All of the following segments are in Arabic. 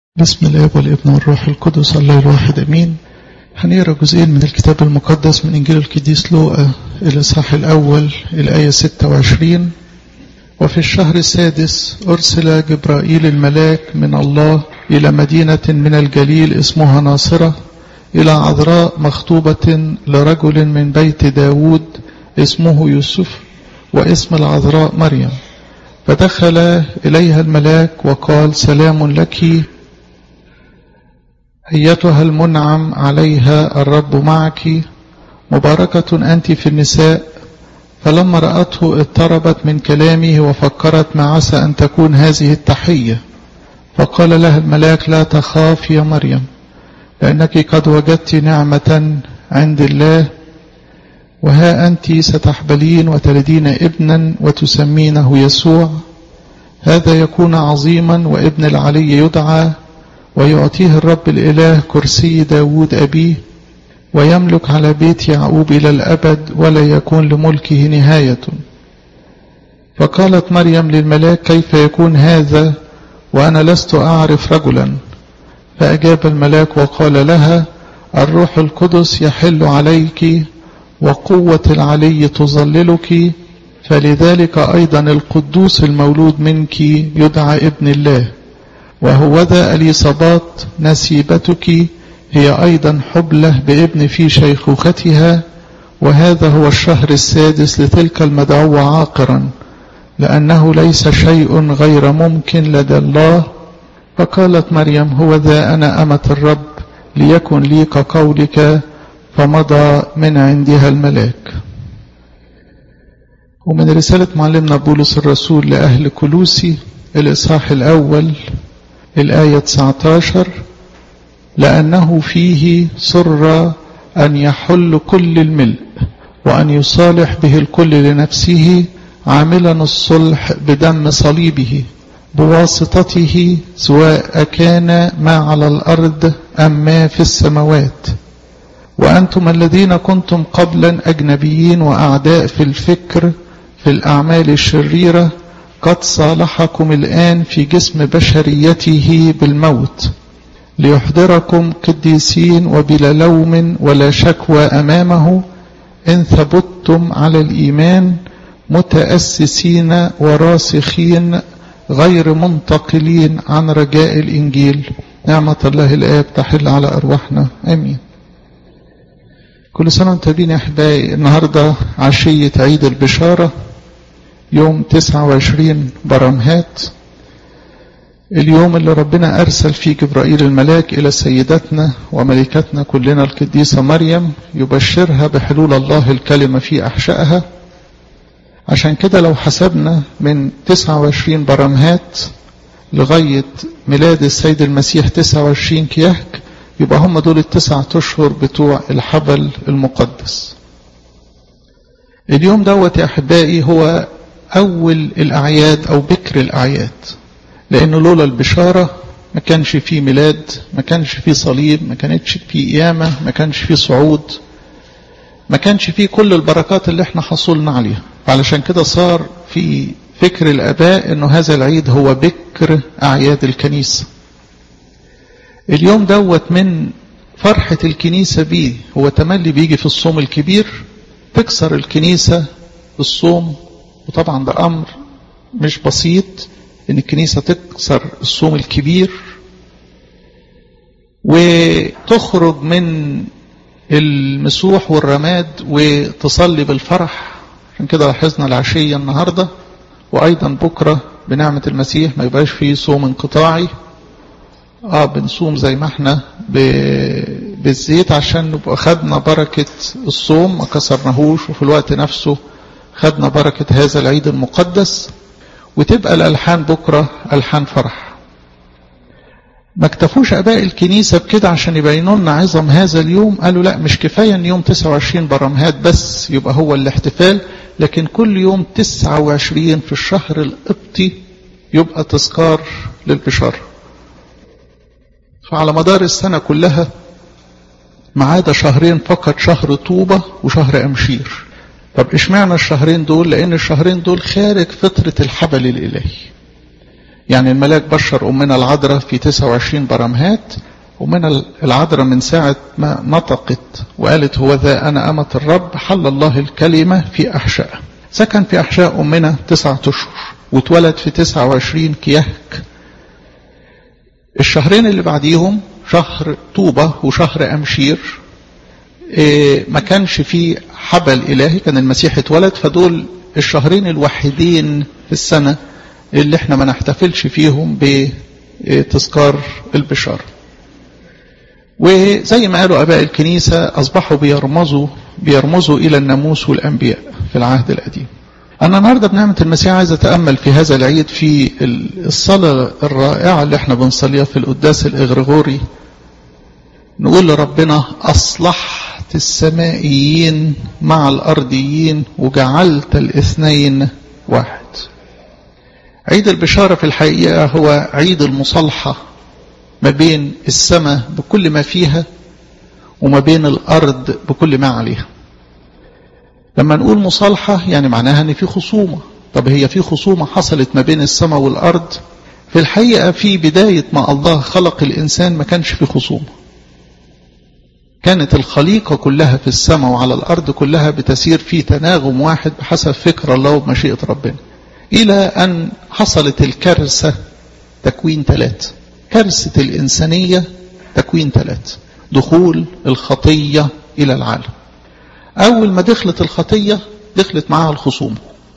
بسم الله والابن والروح القدس الله الواحد امين. هنقرا جزئين من الكتاب المقدس من انجيل القديس لوقا الاصحاح الاول الايه 26. وفي الشهر السادس ارسل جبرائيل الملاك من الله الى مدينه من الجليل اسمها ناصره الى عذراء مخطوبه لرجل من بيت داود اسمه يوسف واسم العذراء مريم. فدخل اليها الملاك وقال: سلام لك أيتها المنعم عليها، الرب معك، مباركة أنت في النساء. فلما رأته اضطربت من كلامه وفكرت ما عسى أن تكون هذه التحية. فقال لها الملاك: لا تخاف يا مريم، لأنك قد وجدت نعمة عند الله، وها أنت ستحبلين وتلدين ابنا وتسمينه يسوع. هذا يكون عظيما وابن العلي يدعى، ويعطيه الرب الإله كرسي داود أبيه، ويملك على بيت يعقوب إلى الأبد، ولا يكون لملكه نهاية. فقالت مريم للملاك: كيف يكون هذا وأنا لست أعرف رجلا؟ فأجاب الملاك وقال لها: الروح القدس يحل عليك، وقوة العلي تظللك، فلذلك أيضا القدوس المولود منك يدعى ابن الله. وهوذا إليصابات نسيبتك هي أيضا حبلة بابن في شيخوختها، وهذا هو الشهر السادس لتلك المدعوة عاقرا، لأنه ليس شيء غير ممكن لدى الله. فقالت مريم: هوذا أنا أمة الرب، ليكن لي كقولك. فمضى من عندها الملاك. ومن رسالة معلمنا بولس الرسول لأهل كولوسي الإصحاح الأول الآية 19: لأنه فيه سر أن يحل كل الملء، وأن يصالح به الكل لنفسه، عاملا الصلح بدم صليبه، بواسطته، سواء كان ما على الأرض أم ما في السماوات. وأنتم الذين كنتم قبلا أجنبيين وأعداء في الفكر في الأعمال الشريرة، قد صالحكم الآن في جسم بشريته بالموت، ليحضركم قديسين وبلا لوم ولا شكوى أمامه، إن ثبتتم على الإيمان، متأسسين وراسخين، غير منتقلين عن رجاء الإنجيل. نعمة الله الآب تحل على أرواحنا، آمين. كل سنة وانتم طيبين يا أحبائي. النهاردة عشية عيد البشارة، يوم 29 برمهات، اليوم اللي ربنا أرسل فيه جبرائيل الملاك إلى سيدتنا وملكتنا كلنا القديسة مريم، يبشرها بحلول الله الكلمة في أحشائها. عشان كده لو حسبنا من 29 برمهات لغاية ميلاد السيد المسيح 29 كيهك، يبقى هم دول 9 أشهر بتوع الحبل المقدس. اليوم دوت يا أحبائي هو أول الأعياد أو بكر الأعياد، لأنه لولا البشارة ما كانش فيه ميلاد، ما كانش فيه صليب، ما كانتش فيه قيامة، ما كانش فيه صعود، ما كانش فيه كل البركات اللي احنا حصلنا عليها. علشان كده صار في فكر الآباء أنه هذا العيد هو بكر أعياد الكنيسة. اليوم دوت من فرحة الكنيسة بيه هو تملي بيجي في الصوم الكبير، تكسر الكنيسة الصوم. وطبعا ده أمر مش بسيط إن الكنيسة تكسر الصوم الكبير وتخرج من المسوح والرماد وتصلي بالفرح. عشان كده لاحظنا العشية النهاردة وأيضا بكرة بنعمة المسيح ما يبقاش فيه صوم انقطاعي. بنصوم زي ما احنا بالزيت عشان نبقى خدنا بركة الصوم ما كسرناهوش، وفي الوقت نفسه خدنا بركة هذا العيد المقدس. وتبقى الألحان بكرة ألحان فرح. ما اكتفوش أباء الكنيسة بكده عشان يبينوا لنا عظم هذا اليوم، قالوا لا، مش كفاية ان يوم 29 برمهات بس يبقى هو الاحتفال، لكن كل يوم 29 في الشهر القبطي يبقى تذكار للبشارة. فعلى مدار السنة كلها ما عدا شهرين فقط، شهر طوبة وشهر أمشير. طب اشمعنى الشهرين دول؟ لأن الشهرين دول خارج فترة الحبل الإلهي. يعني الملاك بشر أمنا العذراء في 29 برمهات. أمنا العذراء من ساعة ما نطقت وقالت هو ذا أنا أمة الرب حل الله الكلمة في أحشاء. سكن في أحشاء أمنا 9 أشهر واتولد في 29 كيهك. الشهرين اللي بعديهم شهر طوبة وشهر أمشير ما كانش فيه حبل إلهي، كان المسيح اتولد، فدول الشهرين الوحيدين في السنة اللي احنا ما نحتفلش فيهم بتذكار البشارة. وزي ما قالوا أباء الكنيسة أصبحوا بيرمزوا إلى الناموس والأنبياء في العهد القديم. أنا النهاردة بنعمة المسيح عايز أتأمل في هذا العيد في الصلاة الرائعة اللي احنا بنصليها في القداس الإغريغوري. نقول لربنا أصلحت السمائيين مع الأرضيين وجعلت الاثنين واحد. عيد البشارة في الحقيقة هو عيد المصالحة ما بين السماء بكل ما فيها وما بين الأرض بكل ما عليها. لما نقول مصالحة يعني معناها ان في خصومة. طب هي في خصومة حصلت ما بين السماء والأرض؟ في الحقيقة في بداية ما الله خلق الإنسان ما كانش في خصومة. كانت الخليقة كلها في السماء وعلى الأرض كلها بتسير في تناغم واحد بحسب فكر الله ومشيئة ربنا، إلى أن حصلت الكارثة تكوين 3. كارثة الإنسانية تكوين 3، دخول الخطية إلى العالم. أول ما دخلت الخطية دخلت معها الخصومة.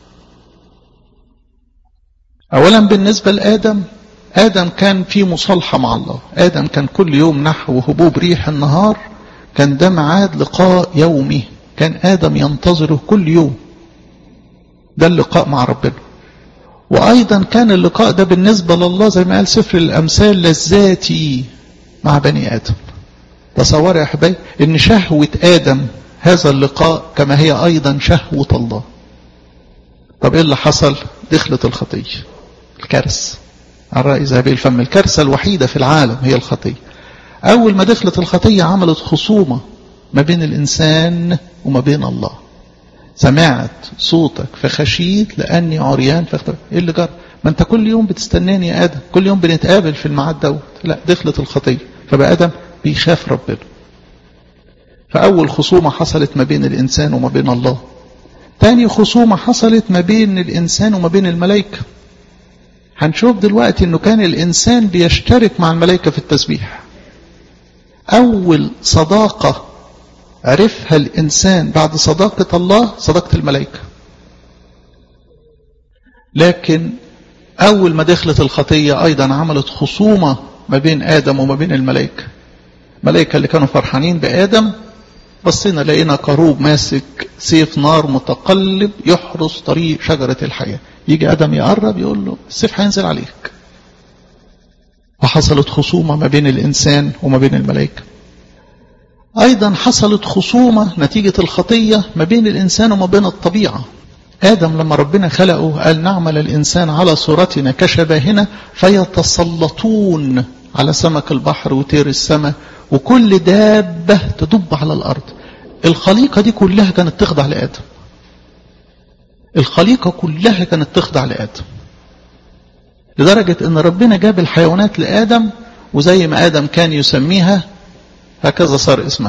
أولا بالنسبة لآدم، آدم كان في مصالحة مع الله. آدم كان كل يوم نحو هبوب ريح النهار كان ده ميعاد لقاء يومي، كان آدم ينتظره كل يوم، ده اللقاء مع ربنا. وأيضا كان اللقاء ده بالنسبة لله زي ما قال سفر الأمثال لذاتي مع بني آدم. تصور يا أحبائي إن شهوة آدم هذا اللقاء كما هي أيضا شهوة الله. طب إيه اللي حصل؟ دخلت الخطية، الكارثة على رأي ذهبي الفم. الكارثة الوحيدة في العالم هي الخطية. أول ما دخلت الخطية عملت خصومة ما بين الإنسان وما بين الله. سمعت صوتك فخشيت لأني عريان فاختبأت. إيه اللي جرى؟ ما أنت كل يوم بتستناني يا آدم، كل يوم بنتقابل في الميعاد دوت. لا، دخلت الخطية فبقى آدم بيخاف ربنا. فأول خصومة حصلت ما بين الإنسان وما بين الله. تاني خصومة حصلت ما بين الإنسان وما بين الملائكة. هنشوف دلوقتي أنه كان الإنسان بيشترك مع الملائكة في التسبيح. أول صداقة عرفها الإنسان بعد صداقة الله صداقة الملائكة. لكن أول ما دخلت الخطية أيضا عملت خصومة ما بين آدم وما بين الملائكة. الملائكة اللي كانوا فرحانين بآدم بصينا لقينا كروب ماسك سيف نار متقلب يحرس طريق شجرة الحياة. يجي آدم يقرب يقول له السيف هينزل عليك. وحصلت خصومة ما بين الإنسان وما بين الملائكة. أيضا حصلت خصومة نتيجة الخطية ما بين الإنسان وما بين الطبيعة. آدم لما ربنا خلقه قال نعمل الإنسان على صورتنا كشبهنا فيتسلطون على سمك البحر وطير السماء وكل دابة تدب على الأرض. الخليقة دي كلها كانت تخضع لآدم. الخليقة كلها كانت تخضع لآدم، لدرجة ان ربنا جاب الحيوانات لآدم وزي ما آدم كان يسميها هكذا صار اسمها.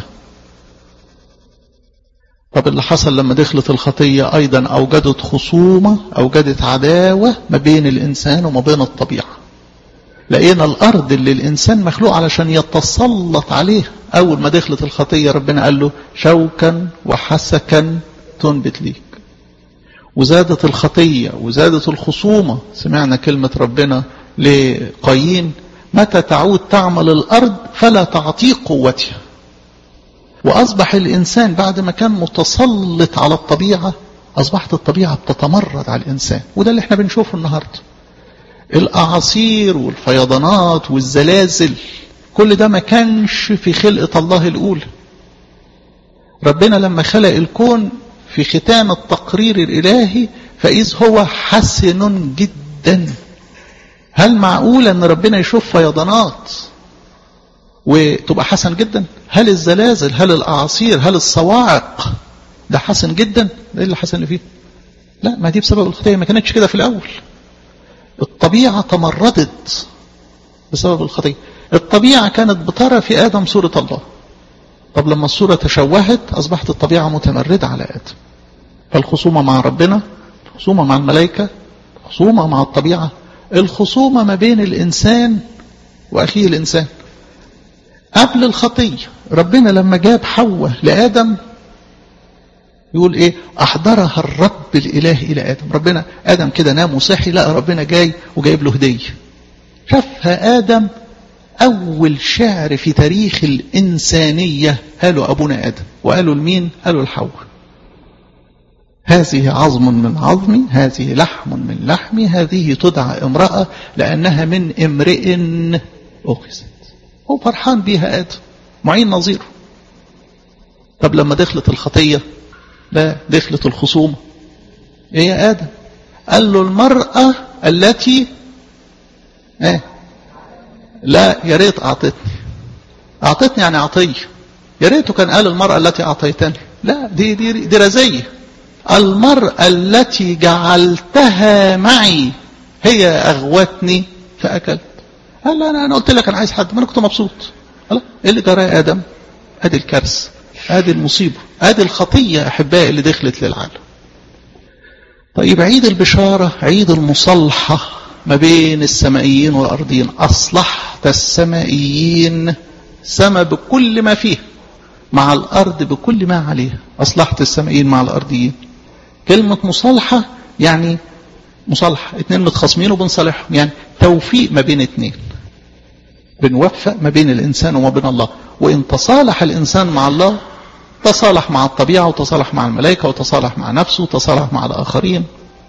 طب اللي حصل لما دخلت الخطية أيضا أوجدت خصومة، أوجدت عداوة ما بين الإنسان وما بين الطبيعة. لقينا الأرض اللي الإنسان مخلوق علشان يتسلط عليه أول ما دخلت الخطية ربنا قال له شوكا وحسكا تنبت ليك. وزادت الخطية وزادت الخصومة. سمعنا كلمة ربنا لقايين متى تعود تعمل الأرض فلا تعطيك قوتها. وأصبح الإنسان بعد ما كان متسلط على الطبيعة أصبحت الطبيعة بتتمرد على الإنسان. وده اللي احنا بنشوفه النهاردة. الأعاصير والفيضانات والزلازل كل ده ما كانش في خلقة الله الأولى. ربنا لما خلق الكون في ختام التقرير الإلهي فإذ هو حسن جدا. هل معقول أن ربنا يشوف فيضانات وتبقى حسن جدا؟ هل الزلازل، هل الأعاصير، هل الصواعق ده حسن جدا؟ ده اللي حسن فيه؟ لا، ما دي بسبب الخطية، ما كانتش كده في الأول. الطبيعة الطبيعة تمردت بسبب الخطية. الطبيعة كانت بترى في آدم صورة الله. طب لما الصورة تشوهت أصبحت الطبيعة متمردة على آدم. فالخصومة مع ربنا، الخصومة مع الملائكة، الخصومة مع الطبيعة، الخصومة ما بين الإنسان وأخيه الإنسان. قبل الخطية ربنا لما جاب حواء لآدم يقول إيه؟ أحضرها الرب الإله إلى آدم. ربنا آدم كده نام وصحي، لا ربنا جاي وجايب له هدية. شافها آدم أول شعر في تاريخ الإنسانية قالوا أبونا آدم، وقالوا لمين؟ قالوا الحواء. هذه عظم من عظمي، هذه لحم من لحمي، هذه تدعى امرأة لأنها من امرئ أخذت. هو فرحان بيها آدم، معين نظيره. طب لما دخلت الخطية، لا دخلت الخصومة. ايه يا آدم؟ قال له المرأة التي لا يا ريت أعطتني يعني عطية. يا ريته كان قال المرأة التي أعطيتني. لا دي رزية. المرأة التي جعلتها معي هي أغوتني فأكلت. قال لا أنا قلت لك أنا عايز حد، ما أنا كنت مبسوط. قال إيه اللي جرى يا آدم؟ أدي الكارثة، أدي المصيبة، أدي الخطية أحبائي اللي دخلت للعالم. طيب عيد البشارة، عيد المصالحة ما بين السمائيين والأرضيين. أصلحت السمائيين، سما بكل ما فيه، مع الأرض بكل ما عليها. أصلحت السمائيين مع الأرضيين. كلمة مصالحة يعني مصالحة، اتنين متخاصمين وبنصالحهم، يعني توفيق ما بين اتنين، بنوفق ما بين الإنسان وما بين الله. وإن تصالح الإنسان مع الله تصالح مع الطبيعة، وتصالح مع الملائكة، وتصالح مع نفسه، وتصالح مع الآخرين.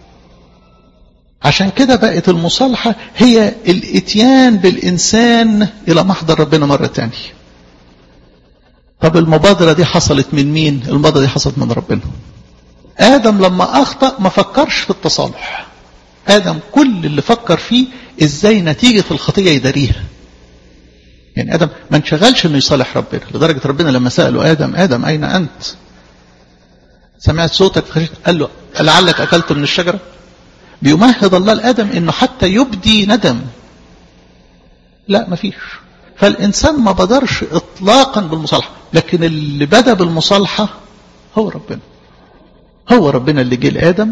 عشان كده بقت المصالحة هي الاتيان بالإنسان إلى محضر ربنا مرة تانية. طب المبادرة دي حصلت من مين؟ المبادرة دي حصلت من ربنا. آدم لما أخطأ ما فكرش في التصالح. آدم كل اللي فكر فيه إزاي نتيجة الخطية يداريها. يعني آدم ما انشغلش إنه يصالح ربنا، لدرجة ربنا لما سأله آدم أين أنت؟ سمعت صوتك فخشيت. قال له لعلك أكلت من الشجرة. بيمهد الله لآدم إنه حتى يبدي ندم. لا ما فيش. فالإنسان ما بدرش إطلاقا بالمصالحة، لكن اللي بدأ بالمصالحة هو ربنا. هو ربنا اللي جه لآدم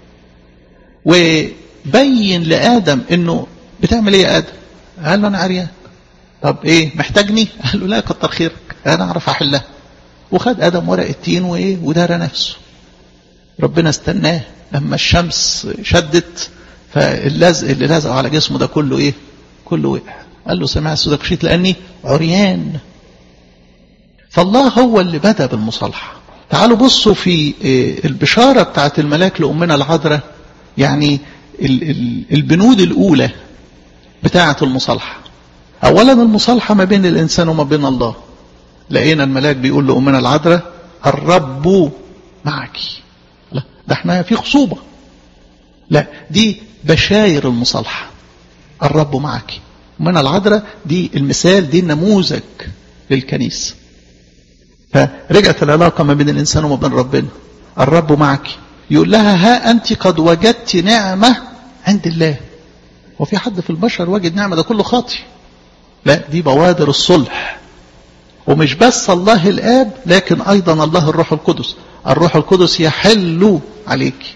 وبين لآدم إنه بتعمل إيه يا آدم؟ قال له أنا عريان. طب إيه محتاجني؟ قال له لا كتر خيرك أنا أعرف أحلها. وخد آدم ورق التين وإيه ودار نفسه. ربنا استناه لما الشمس شدت، فاللزق اللي لزقه على جسمه ده كله إيه؟ كله وقع. قال له سمعت صوتك خشيت لأني عريان. فالله هو اللي بدأ بالمصالحة. تعالوا بصوا في البشارة بتاعت الملاك لأمنا العذراء، يعني البنود الأولى بتاعت المصالحة. أولا المصالحة ما بين الإنسان وما بين الله. لقينا الملاك بيقول لأمنا العذراء الرب معك. لا ده احنا في خصوبة. لا دي بشاير المصالحة. الرب معك. أمنا العذراء دي المثال، دي النموذج للكنيسة. فرجعت العلاقة ما بين الإنسان وما بين ربنا. الرب معك. يقول لها ها أنت قد وجدت نعمة عند الله. وفي حد في البشر وجد نعمة؟ ده كله خاطئ. لا دي بوادر الصلح. ومش بس الله الآب لكن أيضا الله الروح القدس. الروح القدس يحل عليك.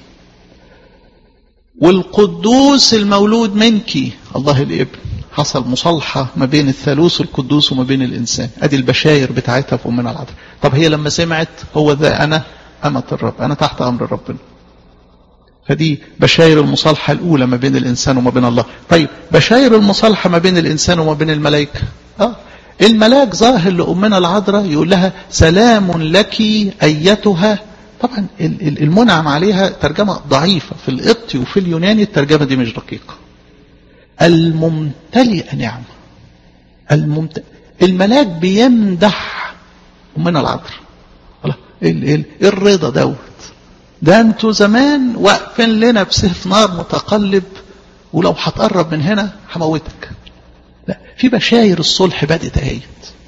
والقدوس المولود منك الله الابن. حصل مصالحة ما بين الثالوث القدوس وما بين الإنسان. أدي البشاير بتاعتها في أمنا العذراء. طب هي لما سمعت هو ذا أنا أمة الرب، أنا تحت أمر ربنا. فدي بشاير المصالحة الأولى ما بين الإنسان وما بين الله. طيب بشاير المصالحة ما بين الإنسان وما بين الملائكة. الملاك ظاهر لأمنا العذراء يقول لها سلام لك أيتها. طبعا المنعم عليها ترجمة ضعيفة في القبطي وفي اليوناني، الترجمة دي مش دقيقة. الممتلئ نعمة. الملاك بيمدح أمنا العذراء. الرضا دوت. ده انتوا زمان واقفين لنا بسيف نار متقلب، ولو هتقرب من هنا هموتك. لا في بشاير الصلح بدت اهيت.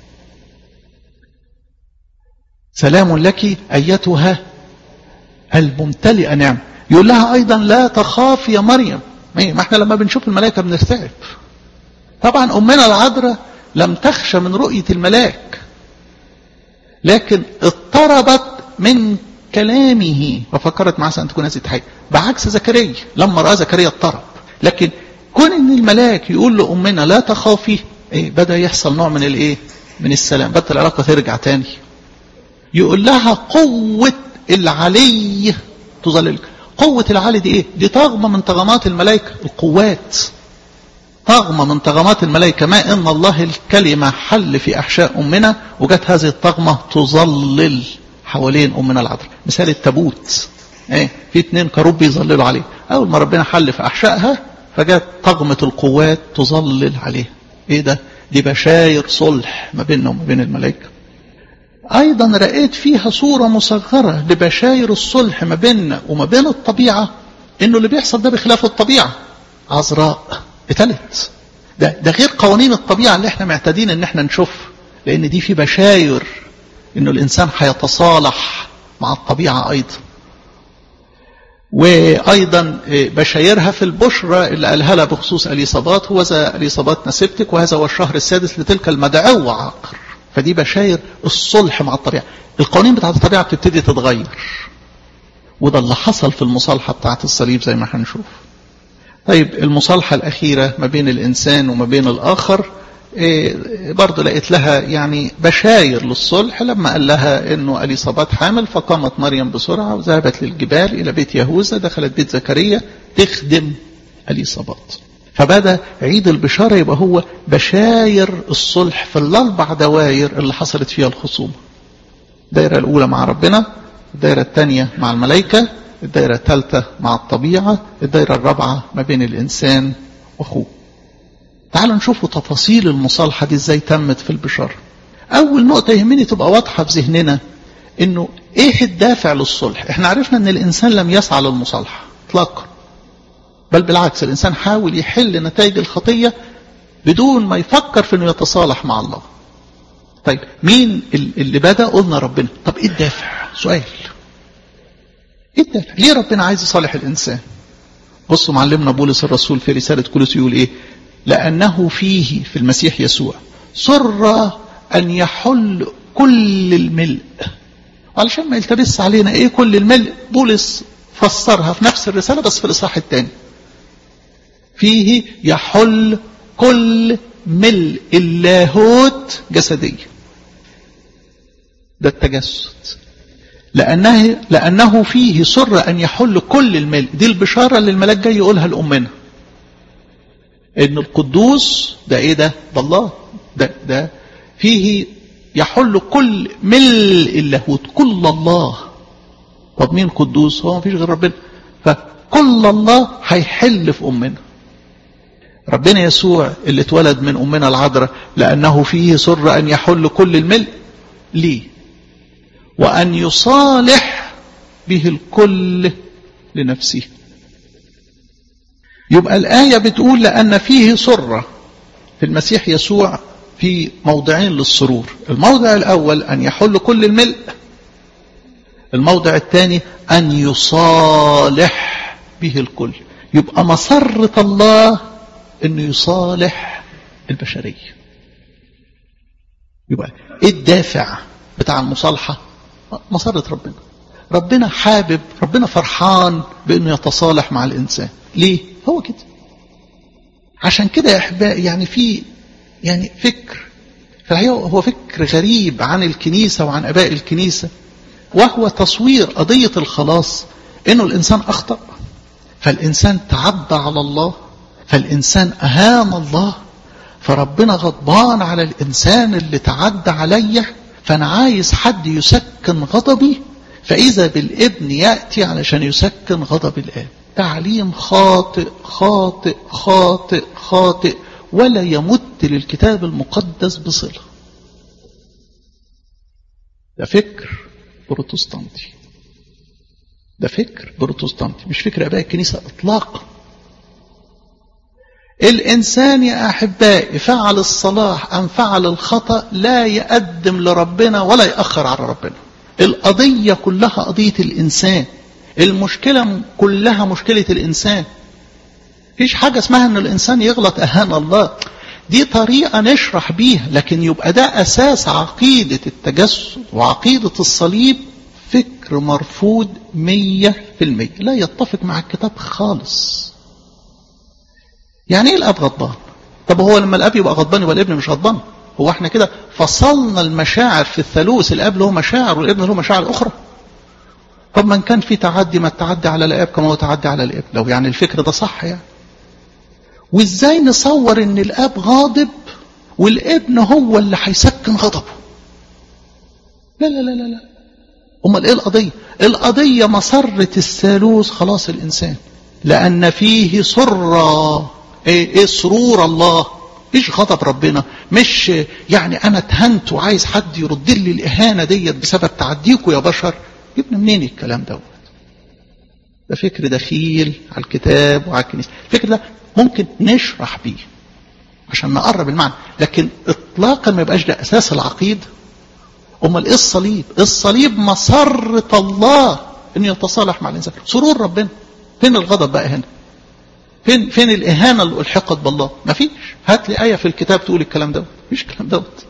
سلام لك أيتها الممتلئة نعمة. يقول لها أيضا لا تخاف يا مريم. ما احنا لما بنشوف الملائكة بنرتعب. طبعا أمنا العذراء لم تخشى من رؤية الملاك، لكن اضطربت من كلامه وفكرت معه أن تكون هذه الحية، بعكس زكريا لما رأى زكريا اضطرب. لكن كون ان الملاك يقول لأمنا لا تخافي، بدأ يحصل نوع من الايه، من السلام، بدأت العلاقة ترجع تاني. يقول لها قوة العلي تظللك. قوة العلي دي ايه؟ دي طغمة من طغمات الملائكة، القوات طغمة من طغمات الملائكة. ما ان الله الكلمة حل في احشاء امنا، وجت هذه الطغمة تظلل حوالين امنا العذراء، مثال التابوت. في 2 كروب بيظللوا عليه، اول ما ربنا حل في احشائها فجت طغمة القوات تظلل عليه. ايه ده؟ دي بشاير صلح ما بيننا وما بين الملائكة. ايضا رأيت فيها صورة مصغرة لبشاير الصلح ما بيننا وما بين الطبيعة، انه اللي بيحصل ده بخلاف الطبيعة. عذراء اتلت، ده غير قوانين الطبيعة اللي احنا معتادين ان احنا نشوف، لان دي في بشاير انه الانسان هيتصالح مع الطبيعة ايضا. وايضا بشايرها في البشرى اللي قالها لها بخصوص اليصابات، هو ذا اليصابات نسبتك وهذا هو الشهر السادس لتلك المدعوة عاقر. فدي بشاير الصلح مع الطبيعة. القوانين بتاعت الطبيعة بتبتدي تتغير، وده اللي حصل في المصالحة بتاعت الصليب زي ما هنشوف. طيب المصالحة الأخيرة ما بين الإنسان وما بين الآخر، برضو لقيت لها يعني بشاير للصلح. لما قال لها انه اليصابات حامل، فقامت مريم بسرعة وذهبت للجبال الى بيت يهوذا، دخلت بيت زكريا تخدم اليصابات. فبدأ عيد البشارة يبقى هو بشاير الصلح في ال4 دوائر اللي حصلت فيها الخصومة. الدائرة الأولى مع ربنا، الدائرة الثانية مع الملائكة، الدائرة الثالثة مع الطبيعة، الدائرة الرابعة ما بين الإنسان وأخوه. تعالوا نشوفوا تفاصيل المصالحة دي ازاي تمت في البشارة. أول نقطة يهمني تبقى واضحة في ذهننا، إنه إيه الدافع للصلح. إحنا عرفنا إن الإنسان لم يسعى للمصالحة إطلاقا، بل بالعكس الإنسان حاول يحل نتائج الخطية بدون ما يفكر في إنه يتصالح مع الله. طيب مين اللي بدأ؟ قلنا ربنا. طب إيه الدافع؟ سؤال، إيه الدافع؟ ليه ربنا عايز يصالح الإنسان؟ بصوا معلمنا بولس الرسول في رسالة كولوسي يقول إيه؟ لأنه فيه، في المسيح يسوع، سر أن يحل كل الملء. علشان ما يلتبس علينا إيه كل الملء، بولس فسرها في نفس الرسالة بس في الإصحاح الثاني. فيه يحل كل ملء اللاهوت جسديا، ده التجسد. لأنه فيه سر أن يحل كل الملء. دي البشارة اللي الملاك جاي يقولها لأمنا، إن القدوس ده إيه ده الله، ده فيه يحل كل ملء اللاهوت، كل الله. طب مين قدوس؟ هو ما فيش غير ربنا. فكل الله هيحل في أمنا. ربنا يسوع اللي اتولد من أمنا العذراء، لأنه فيه سر أن يحل كل الملء ليه، وأن يصالح به الكل لنفسه. يبقى الآية بتقول لأن فيه سر في المسيح يسوع في موضعين للسرور. الموضع الأول أن يحل كل الملء، الموضع الثاني أن يصالح به الكل. يبقى مسرة الله أنه يصالح البشرية. يبقى إيه الدافع بتاع المصالحة؟ مسرة ربنا. ربنا حابب، ربنا فرحان بأنه يتصالح مع الإنسان. ليه؟ هو كده. عشان كده يا أحبائي يعني في فكر، فهي هو فكر غريب عن الكنيسة وعن أباء الكنيسة، وهو تصوير قضية الخلاص إنه الإنسان أخطأ، فالإنسان تعدى على الله، فالإنسان أهان الله، فربنا غضبان على الإنسان اللي تعدى عليا، فأنا عايز حد يسكن غضبي، فإذا بالابن يأتي علشان يسكن غضب الآب. تعليم خاطئ خاطئ خاطئ خاطئ، ولا يمت للكتاب المقدس بصلة. ده فكر بروتستانتي، ده فكر بروتستانتي، مش فكر أباء الكنيسة إطلاقا. الإنسان يا أحبائي فعل الصلاح أم فعل الخطأ لا يقدم لربنا ولا يأخر على ربنا. القضية كلها قضية الإنسان، المشكلة كلها مشكلة الإنسان. فيش حاجة اسمها ان الانسان يغلط اهان الله. دي طريقة نشرح بيها، لكن يبقى ده اساس عقيدة التجسد وعقيدة الصليب فكر مرفوض 100%، لا يتفق مع الكتاب خالص. يعني ايه الاب غضبان؟ طب هو لما الاب يبقى غضبان يبقى الابن مش غضبان؟ هو احنا كده فصلنا المشاعر في الثالوث، الاب له مشاعر والابن له مشاعر اخرى؟ طب من كان في تعدي، ما التعدي على الاب كما هو تعدي على الابن، لو يعني الفكر ده صح يعني. وازاي نصور ان الاب غاضب والابن هو اللي هيسكن غضبه؟ لا لا لا لا لا. امال ايه القضيه؟ القضيه مسره الثالوث خلاص الانسان، لان فيه سره. ايه سرور الله، مش غضب ربنا. مش يعني انا اتهنت وعايز حد يرد لي الاهانه ديت بسبب تعديكوا يا بشر. جبنا منين الكلام دوت؟ ده فكر دخيل على الكتاب وعلى الكنيسه. الفكر ده ممكن نشرح بيه عشان نقرب المعنى، لكن اطلاقا ما يبقاش ده اساس العقيده. امال ايه الصليب؟ الصليب مسره الله ان يتصالح مع الانسان، سرور ربنا. فين الغضب بقى هنا؟ فين الاهانه اللي الحقت بالله؟ ما فيش. هات لي ايه في الكتاب تقول الكلام دوت، مفيش الكلام دوت.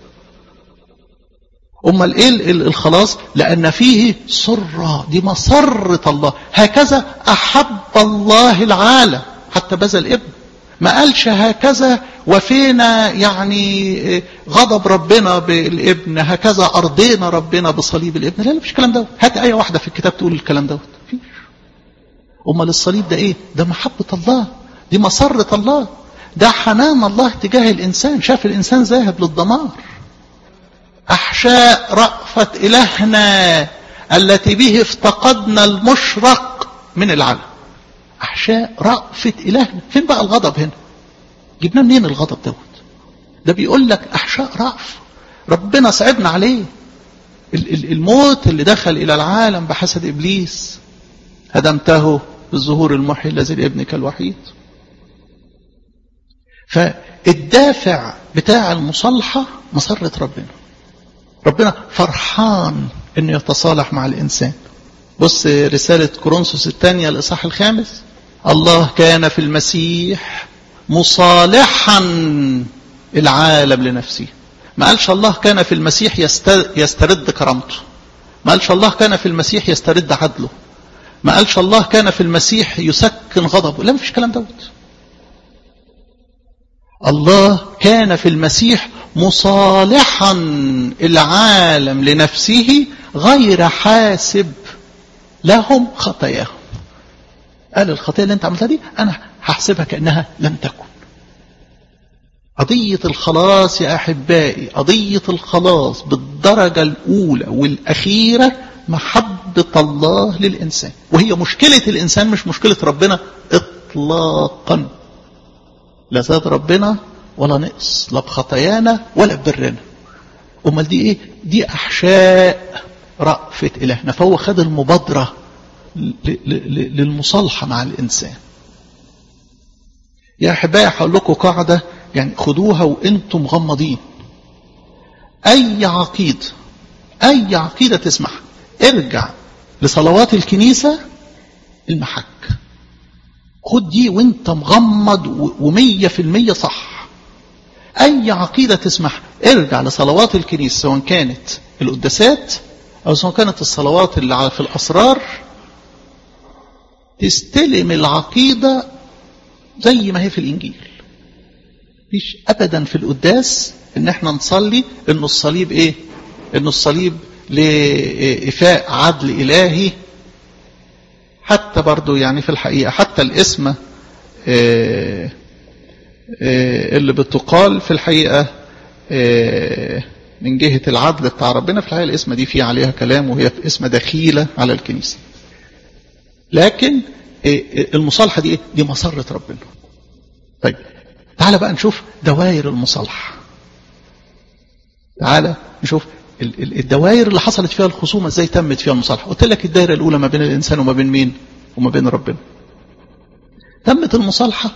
امال ايه الخلاص؟ لان فيه سره، دي مسره الله. هكذا احب الله العالم حتى بذل الابن. ما قالش هكذا وفينا يعني غضب ربنا بالابن، هكذا ارضينا ربنا بصليب الابن. لا مفيش الكلام دوت. هات ايه واحده في الكتاب تقول الكلام دوت، مفيش. امال الصليب ده ايه؟ ده محبه الله، دي مسره الله، ده حنان الله تجاه الانسان. شاف الانسان ذاهب للدمار. احشاء رأفة الهنا التي به افتقدنا المشرق من العالم. احشاء رأفة الهنا. فين بقى الغضب هنا؟ جبنا منين الغضب دوت؟ ده بيقول لك احشاء رأف، ربنا صعبنا عليه. الموت اللي دخل الى العالم بحسد ابليس هدمته بالظهور المحيي الذي لابنك الوحيد. فالدافع بتاع المصالحة مسرة ربنا. ربنا فرحان انه يتصالح مع الانسان. بص رسالة كورنثوس الثانية الإصحاح 5: الله كان في المسيح مصالحا العالم لنفسه. ما قالش الله كان في المسيح يسترد كرامته، ما قالش الله كان في المسيح يسترد عدله، ما قالش الله كان في المسيح يسكن غضبه. لا مفيش كلام دوت. الله كان في المسيح مصالحا العالم لنفسه غير حاسب لهم خطاياهم. قال الخطيئة اللي انت عملتها دي انا هحسبها كأنها لم تكن. قضية الخلاص يا احبائي، قضية الخلاص بالدرجة الاولى والاخيرة محبة الله للانسان، وهي مشكلة الانسان مش مشكلة ربنا اطلاقا. لا زاد ربنا ولا نقص، لا بخطايانا ولا ببرنا. امال دي ايه؟ دي احشاء رأفة الهنا. فهو خد المبادرة للمصالحة مع الانسان. يا احبائي هقول لكم قاعدة يعني خدوها وانتم مغمضين. اي عقيدة تسمح ارجع لصلوات الكنيسة المحك. خد دي وانت مغمض 100% صح. اي عقيدة تسمح ارجع لصلوات الكنيسة، سواء كانت القداسات او سواء كانت الصلوات اللي في الاسرار، تستلم العقيدة زي ما هي في الانجيل. مفيش ابدا في القداس ان احنا نصلي انه الصليب ايه؟ انه الصليب لإفاء عدل الهي. حتى برضو يعني في الحقيقة حتى الاسم اللي بتقال في الحقيقة من جهة العدل بتاع ربنا، في الحقيقة الاسم دي فيه عليها كلام، وهي اسم دخيلة على الكنيسة. لكن المصالحة دي دي مسرة ربنا. طيب تعال بقى نشوف دوائر المصالحة. تعال نشوف الدوائر اللي حصلت فيها الخصومة ازاي تمت فيها المصالحة. قلت لك الدائرة الأولى ما بين الإنسان وما بين مين؟ وما بين ربنا. تمت المصالحة.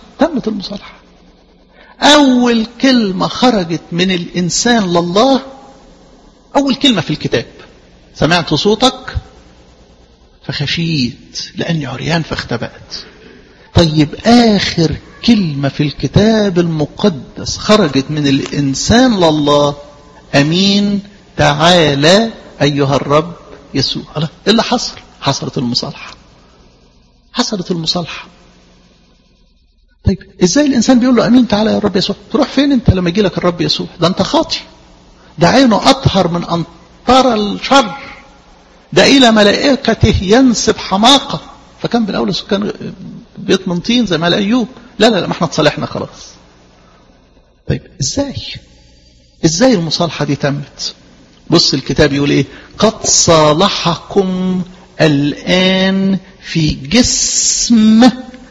أول كلمة خرجت من الإنسان لله، أول كلمة في الكتاب: سمعت صوتك فخشيت لأني عريان فاختبأت. طيب آخر كلمة في الكتاب المقدس خرجت من الإنسان لله: أمين تعالى أيها الرب يسوع. الله، إيه اللي حصل؟ حصلت المصالحة. حصلت المصالحة. طيب إزاي الإنسان بيقول له أمين تعالى يا الرب يسوع؟ تروح فين أنت لما يجي لك الرب يسوع؟ ده أنت خاطي، ده عينه أطهر من أن ترى الشر، ده إلى ملائكته ينسب حماقة، فكان بالأول سكان بيت من طين زي ما قال أيوب. لا لا لا، ما احنا اتصالحنا خلاص. طيب ازاي المصالحة دي تمت؟ بص الكتاب يقول ايه: قد صالحكم الآن في جسم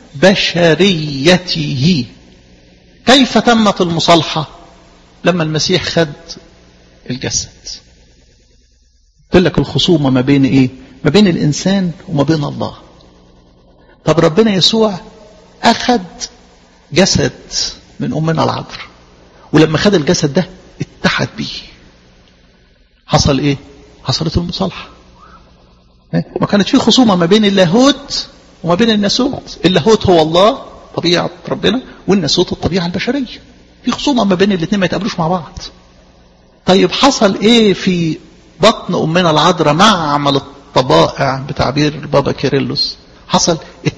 بشريته. كيف تمت المصالحة؟ لما المسيح خد الجسد. قلت لك الخصومة ما بين ايه؟ ما بين الإنسان وما بين الله. طب ربنا يسوع أخذ جسد من أمنا العذراء، ولما خد الجسد ده اتحد بيه. حصل ايه؟ حصلت المصالحة. ما كانت في خصومة ما بين اللاهوت وما بين الناسوت. اللاهوت هو الله طبيعة ربنا، والناسوت الطبيعة البشرية. في خصومة ما بين الاثنين، ما يتقابلوش مع بعض. طيب حصل ايه في بطن أمنا العذراء مع عمل الطبائع بتعبير البابا كيرلس؟ حصل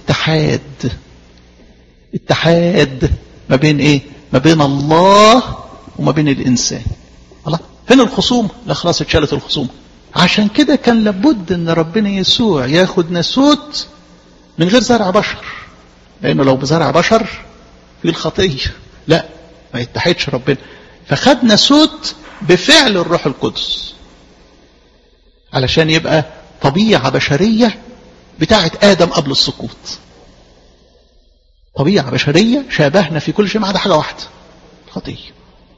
اتحاد ما بين ايه؟ ما بين الله وما بين الإنسان. الله، فين الخصومة؟ لا خلاص اتشالت الخصومة. عشان كده كان لابد ان ربنا يسوع ياخد ناسوت من غير زرع بشر، لانه لو بزرع بشر في الخطية، لا ما يتحدش ربنا. فخد ناسوت بفعل الروح القدس علشان يبقى طبيعة بشرية بتاعة آدم قبل السقوط. طبيعة بشرية شابهنا في كل شيء ما عدا حاجة واحدة: الخطية.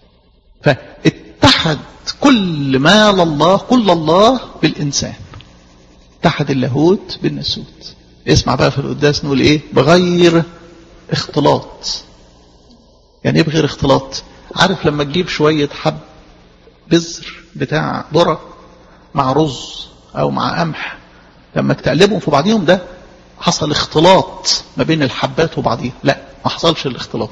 فاتحد كل ما لله، كل الله بالإنسان. اتحد اللاهوت بالناسوت. اسمع بقى في القداس نقول ايه: بغير اختلاط. يعني ايه بغير اختلاط؟ عارف لما تجيب شوية حب بذر بتاع ذرة مع رز او مع قمح، لما تقلبهم في بعضهم ده حصل اختلاط ما بين الحبات وبعضها؟ لا، ما حصلش الاختلاط.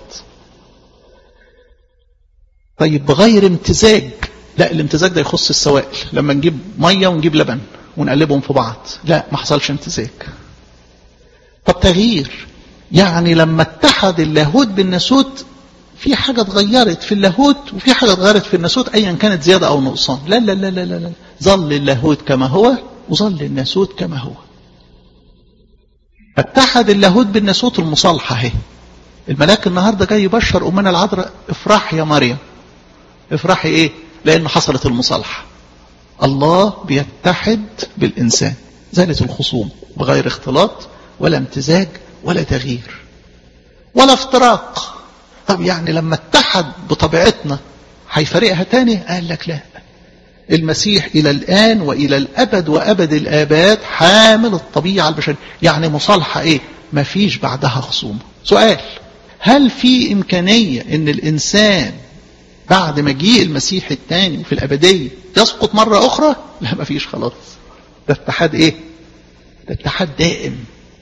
طيب بغير امتزاج؟ لا، الامتزاج ده يخص السوائل، لما نجيب مية ونجيب لبن ونقلبهم في بعض، لا ما حصلش امتزاج. طب تغيير؟ يعني لما اتحد اللاهوت بالناسوت في حاجة اتغيرت في اللاهوت وفي حاجة اتغيرت في الناسوت، ايا كانت زيادة او نقصان. لا لا لا لا لا، ظل اللاهوت كما هو وظل الناسوت كما هو. اتحد اللاهوت بالناسوت. المصالحة اهي. الملاك النهاردة جاي يبشر أمنا العذراء: افرح يا مريم. افرحي ايه؟ لأنه حصلت المصالحة. الله بيتحد بالإنسان. زالت الخصوم بغير اختلاط ولا امتزاج ولا تغيير ولا افتراق. طب يعني لما اتحد بطبيعتنا هيفرقها تاني؟ قال لك لا، المسيح إلى الآن وإلى الأبد وأبد الآباد حامل الطبيعة البشرية. يعني مصالحة ايه؟ ما فيش بعدها خصومة. سؤال: هل في إمكانية ان الإنسان بعد مجيء المسيح الثاني في الأبدية يسقط مرة أخرى؟ لا، ما فيش خلاص. ده اتحاد ايه؟ ده اتحاد دائم.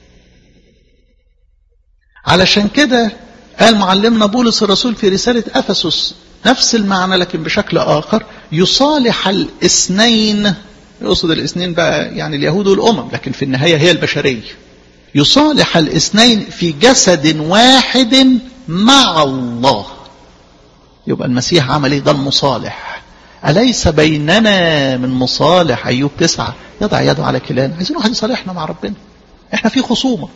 علشان كده قال معلمنا بولس الرسول في رسالة أفسس نفس المعنى لكن بشكل آخر: يصالح الاثنين. يقصد الاثنين بقى يعني اليهود والأمم، لكن في النهاية هي البشرية. يصالح الاثنين في جسد واحد مع الله. يبقى المسيح عمل ايه؟ ده المصالح. أليس بيننا من مصالح؟ أيوب 9: يضع يده على كلانا. عايزين واحد يصالحنا مع ربنا، احنا في خصومة.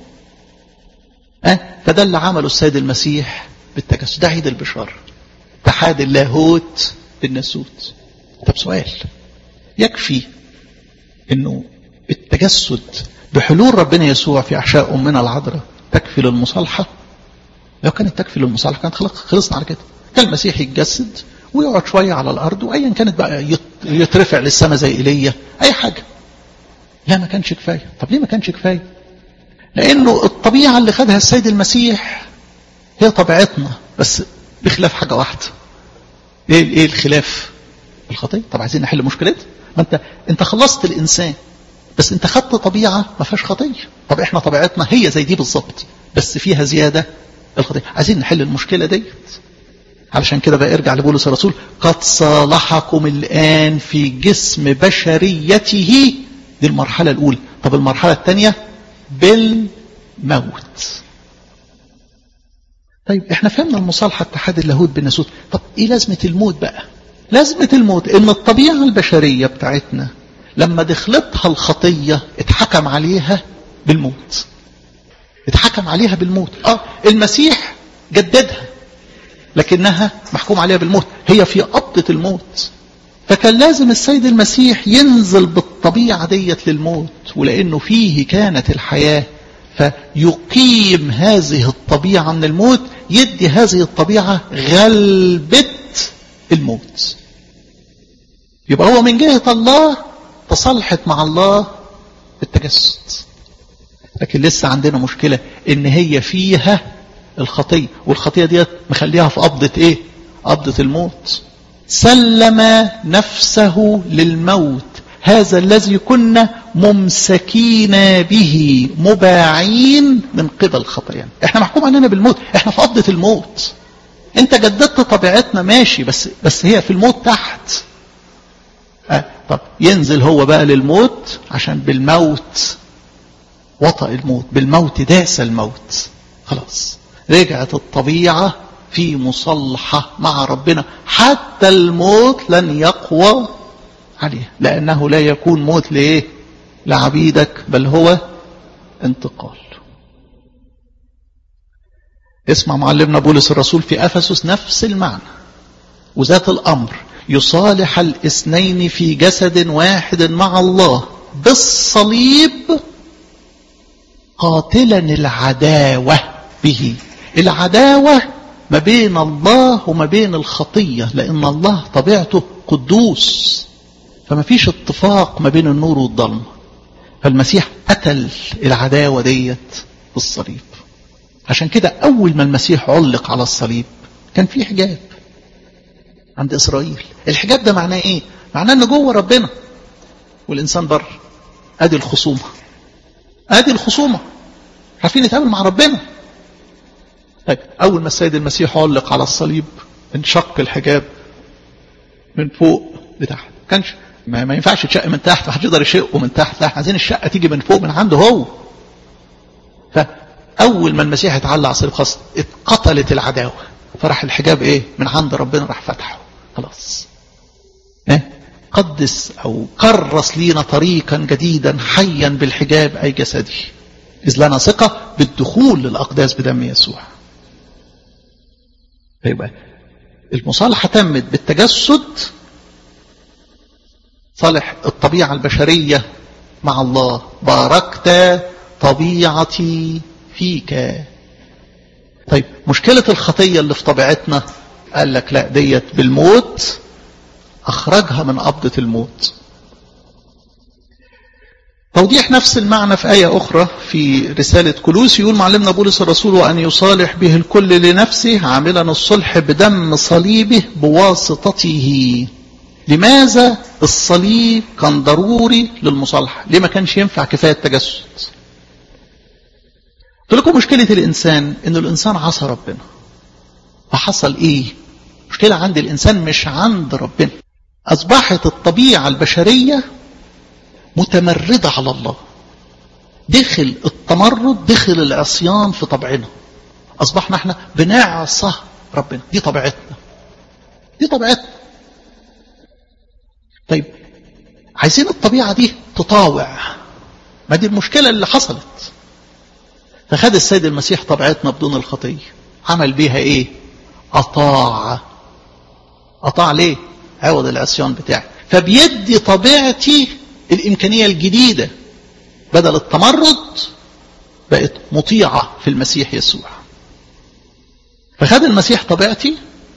فده اللي عمله السيد المسيح بالتجسد. ده عيد البشارة، اتحاد اللاهوت بالناسوت. طب سؤال: يكفي انه التجسد بحلول ربنا يسوع في احشاء امنا العذراء تكفي للمصالحة؟ لو كانت تكفي للمصالحة كانت خلصنا على كده. كان المسيح يتجسد ويقعد شوية على الارض، وايا كانت بقى يترفع للسماء زي ايليا، اي حاجة. لا، ما كانش كفاية. طب ليه ما كانش كفاية؟ لانه الطبيعة اللي خدها السيد المسيح هي طبيعتنا، بس بخلاف حاجة واحدة. ايه الخلاف؟ الخطية. طب عايزين نحل مشكلتها. ما انت خلصت الانسان، بس انت خدت طبيعة ما فيهاش خطية. طب احنا طبيعتنا هي زي دي بالظبط، بس فيها زيادة الخطية. عايزين نحل المشكلة دي. علشان كده بقى ارجع لبولس الرسول: قد صالحكم الآن في جسم بشريته. دي المرحلة الأولى. طب المرحلة الثانية بالموت. طيب احنا فهمنا المصالحة اتحاد اللاهوت بالناسوت. طب ايه لازمة الموت بقى؟ لازمة الموت ان الطبيعة البشرية بتاعتنا لما دخلتها الخطية اتحكم عليها بالموت. اتحكم عليها بالموت. المسيح جددها لكنها محكوم عليها بالموت، هي في قبضة الموت. فكان لازم السيد المسيح ينزل بالطبيعة ديت للموت، ولأنه فيه كانت الحياة فيقيم هذه الطبيعة من الموت، يدي هذه الطبيعة غلبة الموت. يبقى هو من جهة الله تصالحت مع الله بالتجسد. لكن لسه عندنا مشكلة ان هي فيها الخطية، والخطية ديت مخليها في قبضة ايه؟ قبضة الموت. سلم نفسه للموت، هذا الذي كنا ممسكين به مباعين من قبل خطايانا. احنا محكوم علينا بالموت، احنا في قبضة الموت. انت جددت طبيعتنا ماشي، بس هي في الموت تحت. طب ينزل هو بقى للموت عشان بالموت وطأ الموت، بالموت داس الموت. خلاص رجعت الطبيعة في مصالحة مع ربنا، حتى الموت لن يقوى عليه، لأنه لا يكون موت لإيه؟ لعبيدك، بل هو انتقال. اسمع معلمنا بولس الرسول في أفسس نفس المعنى وذات الأمر: يصالح الاثنين في جسد واحد مع الله بالصليب، قاتلا العداوة به. العداوة ما بين الله وما بين الخطية، لأن الله طبيعته قدوس، فما فيش اتفاق ما بين النور والظلمة. فالمسيح قتل العداوة ديت بالصليب. عشان كده أول ما المسيح علق على الصليب كان في حجاب عند إسرائيل. الحجاب ده معناه إيه؟ معناه أنه جوه ربنا والإنسان بره. أدي الخصومة، أدي الخصومة، عارفين نتعامل مع ربنا. طيب أول ما السيد المسيح علق على الصليب انشق الحجاب من فوق لتحت. كانش ما ينفعش تشق من تحت، ما حدش يقدر يشقه من تحت، لا عايزين الشقة تيجي من فوق من عنده هو. فأول ما المسيح اتعلق على الصليب خلاص اتقتلت العداوة، فراح الحجاب ايه؟ من عند ربنا راح فتحه. خلاص قدس أو كرس لينا طريقا جديدا حيا بالحجاب أي جسدي، إذ لنا ثقة بالدخول للأقداس بدم يسوع. فيبقى المصالحة تمت بالتجسد، صالح الطبيعة البشرية مع الله. باركت طبيعتي فيك. طيب مشكلة الخطية اللي في طبيعتنا، قال لك لا ديت بالموت أخرجها من قبضة الموت. توضيح نفس المعنى في آية أخرى في رسالة كولوسي، يقول معلمنا بولس الرسول: وأن يصالح به الكل لنفسه عاملا الصلح بدم صليبه بواسطته. لماذا الصليب كان ضروري للمصالحة؟ ليه ما كانش ينفع كفاية التجسد؟ قلت لكم مشكلة الإنسان إن الإنسان عصى ربنا. فحصل إيه؟ مشكلة عند الإنسان مش عند ربنا. أصبحت الطبيعة البشرية متمردة على الله. دخل التمرد، دخل العصيان في طبعنا. أصبحنا احنا بنعصى ربنا. دي طبيعتنا، دي طبيعتنا. طيب عايزين الطبيعة دي تطاوع، ما دي المشكلة اللي حصلت. فخد السيد المسيح طبيعتنا بدون الخطية، عمل بيها ايه؟ أطاع. أطاع ليه؟ عوض العصيان بتاعي. فبيدي طبيعتي الإمكانية الجديدة، بدل التمرد بقت مطيعة في المسيح يسوع. فخد المسيح طبيعتي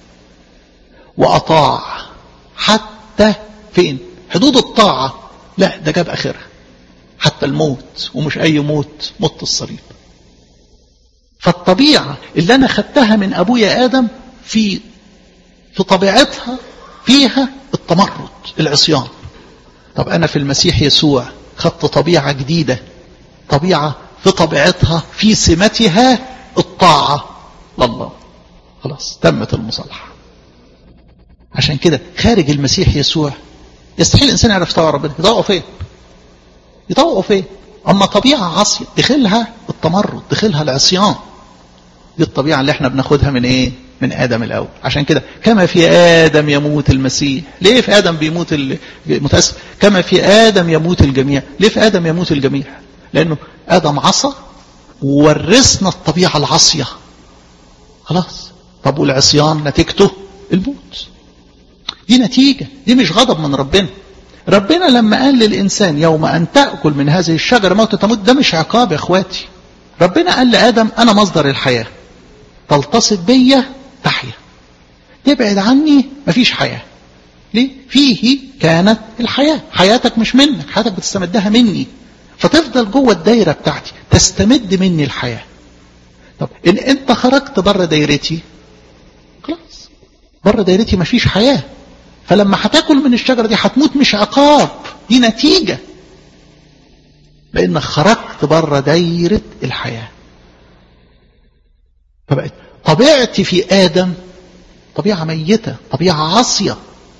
وأطاع حتى فين؟ حدود الطاعة لا ده جاب آخرها حتى الموت، ومش أي موت، موت الصليب. فالطبيعة اللي أنا خدتها من أبويا آدم في طبيعتها فيها التمرد العصيان. طب أنا في المسيح يسوع خدت طبيعة جديدة، طبيعة في طبيعتها في سمتها الطاعة لله. خلاص تمت المصالحة. عشان كده خارج المسيح يسوع يستحيل الإنسان يعرف يطوع ربنا. يطوعه فين؟ يطوعه فين؟ أما طبيعة عاصية دخلها التمرد، دخلها العصيان. دي الطبيعة اللي احنا بناخدها من ايه؟ من آدم الأول. عشان كده كما في آدم يموت المسيح. ليه في آدم بيموت متأسف، كما في آدم يموت الجميع. ليه في آدم يموت الجميع؟ لأنه آدم عصى وورثنا الطبيعة العاصية. خلاص. طب والعصيان نتيجته الموت. دي نتيجة، دي مش غضب من ربنا. ربنا لما قال للإنسان يوم أن تأكل من هذه الشجرة موت تموت، ده مش عقاب يا اخواتي. ربنا قال لآدم أنا مصدر الحياة، تلتصق بيا تحيا، تبعد عني مفيش حياة. ليه؟ فيه كانت الحياة. حياتك مش منك، حياتك بتستمدها مني، فتفضل جوه الدايرة بتاعتي تستمد مني الحياة. طب إن أنت خرجت بره دايرتي، خلاص بره دايرتي مفيش حياة. فلما هتاكل من الشجرة دي هتموت، مش عقاب، دي نتيجة، لأنك خرجت بره دايرة الحياة. فبقت طبيعتي في آدم طبيعة ميتة، طبيعة عاصية.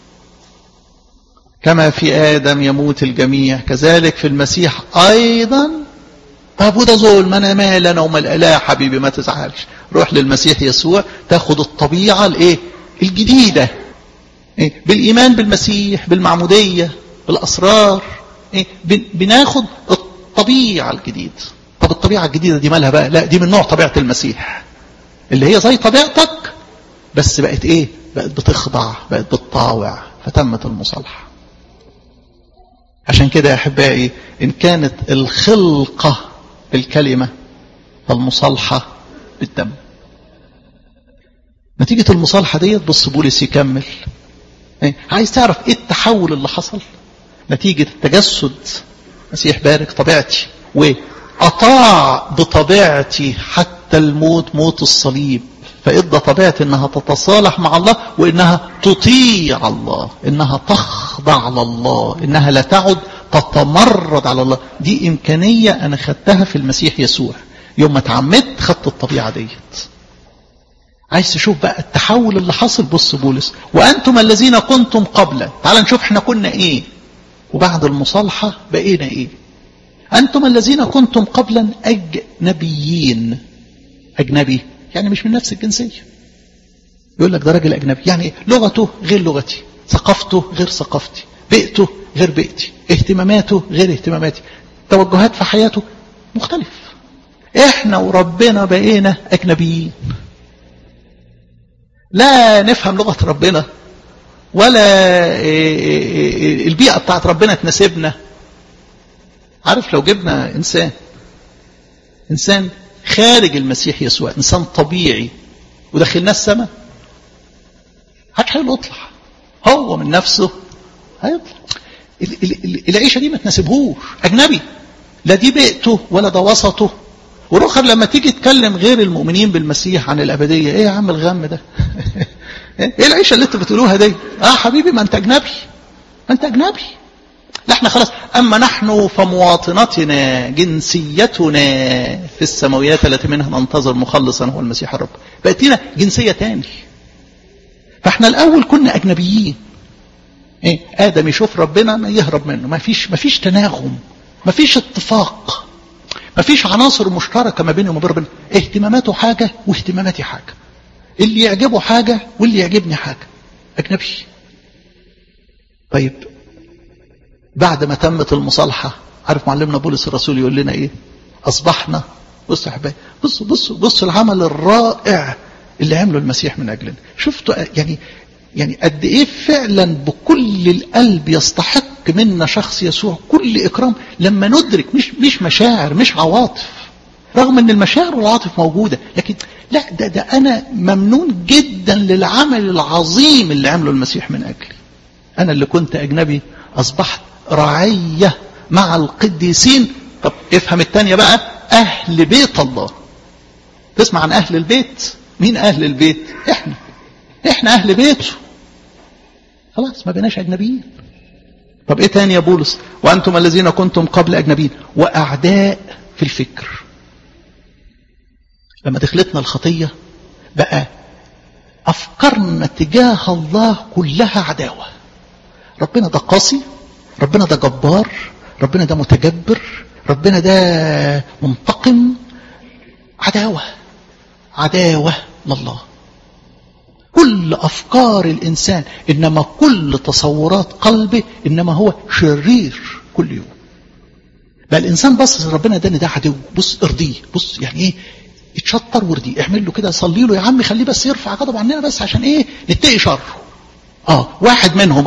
كما في آدم يموت الجميع كذلك في المسيح أيضا. طب وده ظلم، أنا مال أنا ومال. لا حبيبي ما تزعلش، روح للمسيح يسوع تاخد الطبيعة الإيه؟ الجديدة. إيه؟ بالإيمان بالمسيح، بالمعمودية، بالأسرار، إيه؟ بناخد الطبيعة الجديدة. طب الطبيعة الجديدة دي مالها بقى؟ لا دي من نوع طبيعة المسيح اللي هي زي طبيعتك، بس بقت ايه؟ بقت بتخضع، بقت بتطاوع، فتمت المصالحة. عشان كده يا احبائي ان كانت الخلقة بالكلمة فالمصالحة بالدم. نتيجة المصالحة ديت بص بولس يكمل. عايز تعرف ايه التحول اللي حصل؟ نتيجة التجسد مسيح بارك طبيعتي وأطاع بطبيعتي حتى الموت، موت الصليب، فإدى طبيعتي إنها تتصالح مع الله، وإنها تطيع الله، إنها تخضع لله، إنها لا تعد تتمرد على الله. دي إمكانية أنا خدتها في المسيح يسوع يوم ما اتعمدت، خدت الطبيعة ديت. عايز تشوف بقى التحول اللي حصل؟ بص بولس وأنتم الذين كنتم قبلا. تعال نشوف احنا كنا ايه وبعد المصالحة بقينا ايه. أنتم الذين كنتم قبلا أجنبيين. أجنبي يعني مش من نفس الجنسية. يقول لك ده راجل أجنبي، يعني لغته غير لغتي، ثقافته غير ثقافتي، بيئته غير بيئتي، اهتماماته غير اهتماماتي، توجهات في حياته مختلف. احنا وربنا بقينا أجنبيين، لا نفهم لغة ربنا ولا البيئة بتاعت ربنا تناسبنا. عارف لو جبنا إنسان خارج المسيح يسوع، إنسان طبيعي، ودخلناه السماء، هيطلع هو من نفسه، هيطلع. العيشة دي ما تناسبهوش، أجنبي، لا دي بيئته ولا ده وسطه. ورخر لما تيجي تكلم غير المؤمنين بالمسيح عن الأبدية، ايه يا عم الغم ده؟ ايه العيشة اللي انتوا بتقولوها دي؟ حبيبي ما انت أجنبي، ما انت أجنبي. لا احنا خلاص، أما نحن فمواطنتنا جنسيتنا في السماويات التي منها ننتظر مخلصا هو المسيح الرب. بقت لنا جنسية تاني. فاحنا الأول كنا أجنبيين. ايه؟ آدم يشوف ربنا ما يهرب منه، ما فيش تناغم، ما فيش اتفاق، ما فيش عناصر مشتركة ما بينه وما بين ربنا. اهتماماته حاجة واهتماماتي حاجة، اللي يعجبه حاجة واللي يعجبني حاجة. أجنبي. طيب بعد ما تمت المصالحة، عارف معلمنا بولس الرسول يقول لنا ايه؟ أصبحنا، بصوا يا حبايبي، بصوا العمل الرائع اللي عمله المسيح من أجلنا. شفتوا يعني قد ايه فعلا بكل القلب يستحق منا شخص يسوع كل إكرام لما ندرك مش مشاعر، مش عواطف، رغم ان المشاعر والعاطف موجودة، لكن لا ده أنا ممنون جدا للعمل العظيم اللي عمله المسيح من أجلي. أنا اللي كنت أجنبي أصبحت رعية مع القديسين. طب افهم التانية بقى، أهل بيت الله. تسمع عن أهل البيت؟ مين أهل البيت؟ إحنا أهل بيته. خلاص ما بيناش أجنبيين. طب إيه تاني يا بولس؟ وأنتم الذين كنتم قبل أجنبيين وأعداء في الفكر. لما دخلتنا الخطية بقى أفكارنا تجاه الله كلها عداوة. ربنا ده قاسي، ربنا ده جبار، ربنا ده متجبر، ربنا ده منتقم. عداوة لله. كل أفكار الإنسان إنما كل تصورات قلبه إنما هو شرير كل يوم. بقى الإنسان بص ربنا ده عدو، بص ارضيه، بص يعني إيه، اتشطر وارضيه، اعمل له كده، صلي له يا عم، خليه بس يرفع غضب عننا بس عشان إيه، نتقي شره. واحد منهم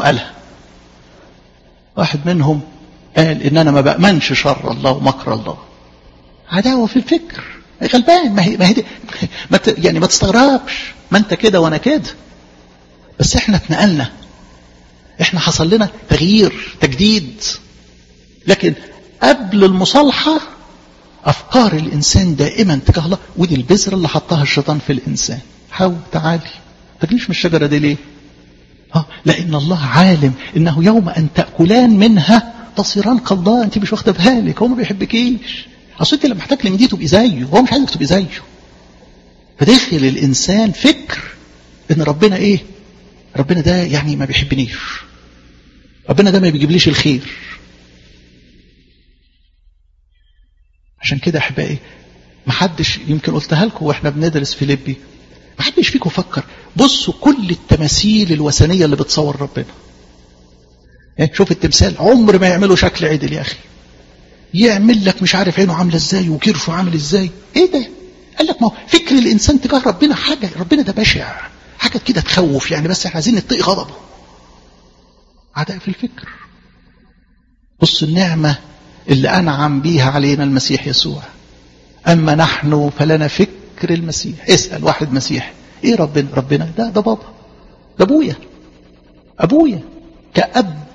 قال إن أنا ما بأمنش شر الله ومكر الله. عداوة في الفكر، غلبان. ما هي يعني ما تستغربش، ما انت كده وانا كده، بس احنا اتنقلنا، احنا حصل لنا تغيير تجديد. لكن قبل المصالحة افكار الانسان دائما تجاه الله، ودي البذرة اللي حطها الشيطان في الانسان. حاول تعالي تجليش من الشجرة دي ليه؟ لان الله عالم انه يوم ان تأكلان منها تصيران كالله. انت مش واخده بالك، هو ما بيحبكيش. اصل انت لما محتاج لمديه تبقي زيه، هو مش عايزك تبقي زيه. فداخل الانسان فكر ان ربنا ايه، ربنا ده يعني ما بيحبنيش، ربنا ده ما بيجيبليش الخير. عشان كده احبائي محدش، يمكن قلتها لكم واحنا بندرس فيليبي، محدش فيكم فكر بصوا كل التماثيل الوثنيه اللي بتصور ربنا. شوف التمثال عمر ما يعملوا شكل عدل يا اخي، يعمل لك مش عارف عينه عامله ازاي وكرشه عامل ازاي. ايه ده؟ قال لك ما هو فكر الانسان تجاه ربنا حاجه، ربنا ده بشع، حاجه كده تخوف يعني، بس احنا عايزين نتقي غضبه. عداء في الفكر. بص النعمه اللي انعم بيها علينا المسيح يسوع. اما نحن فلنا فكر المسيح. اسال واحد مسيحي ايه ربنا ده بابا، ده ابويا كأب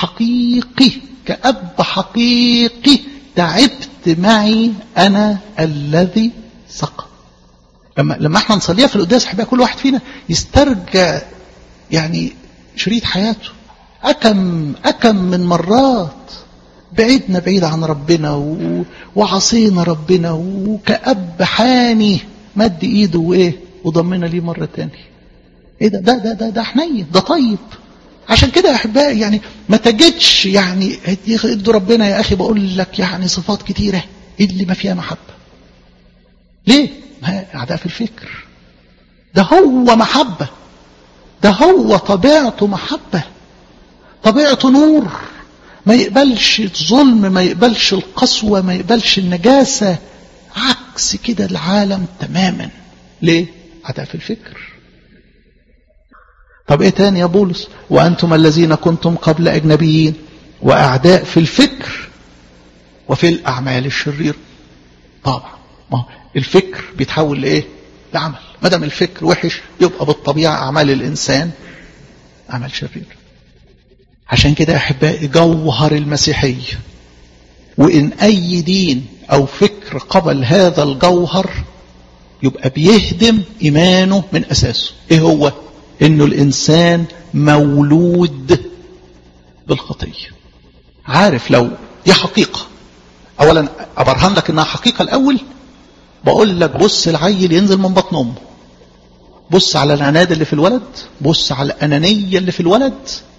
حقيقي تعبت معي أنا الذي سقط. لما احنا نصليها في القداس حبايبي كل واحد فينا يسترجع يعني شريط حياته. أكم من مرات بعيد عن ربنا وعصينا ربنا، وكأب حاني مد ايده وايه وضمنا ليه مرة تاني. ايه ده حنين، ده طيب. عشان كده يا احبائي يعني ما تجدش يعني ادوا ربنا يا اخي بقول لك يعني صفات كتيره اللي ما فيها محبه. ليه؟ ما اعداء في الفكر. ده هو محبه، ده هو طبيعته محبه، طبيعته نور، ما يقبلش الظلم، ما يقبلش القسوه، ما يقبلش النجاسه، عكس كده العالم تماما. ليه؟ اعداء في الفكر. طب ايه تاني يا بولس؟ وانتم الذين كنتم قبل اجنبيين واعداء في الفكر وفي الاعمال الشريره. طبعا ما هو الفكر بيتحول لايه؟ لعمل. ما دام الفكر وحش يبقى بالطبيعه اعمال الانسان اعمال شريره. عشان كده يا احبائي جوهر المسيحيه، وان اي دين او فكر قبل هذا الجوهر يبقى بيهدم ايمانه من اساسه. ايه هو؟ انه الانسان مولود بالخطيه. عارف لو دي حقيقه، اولا ابرهن لك انها حقيقه الاول، بقول لك بص العيل ينزل من بطن امه، بص على العناد اللي في الولد، بص على الانانيه اللي في الولد.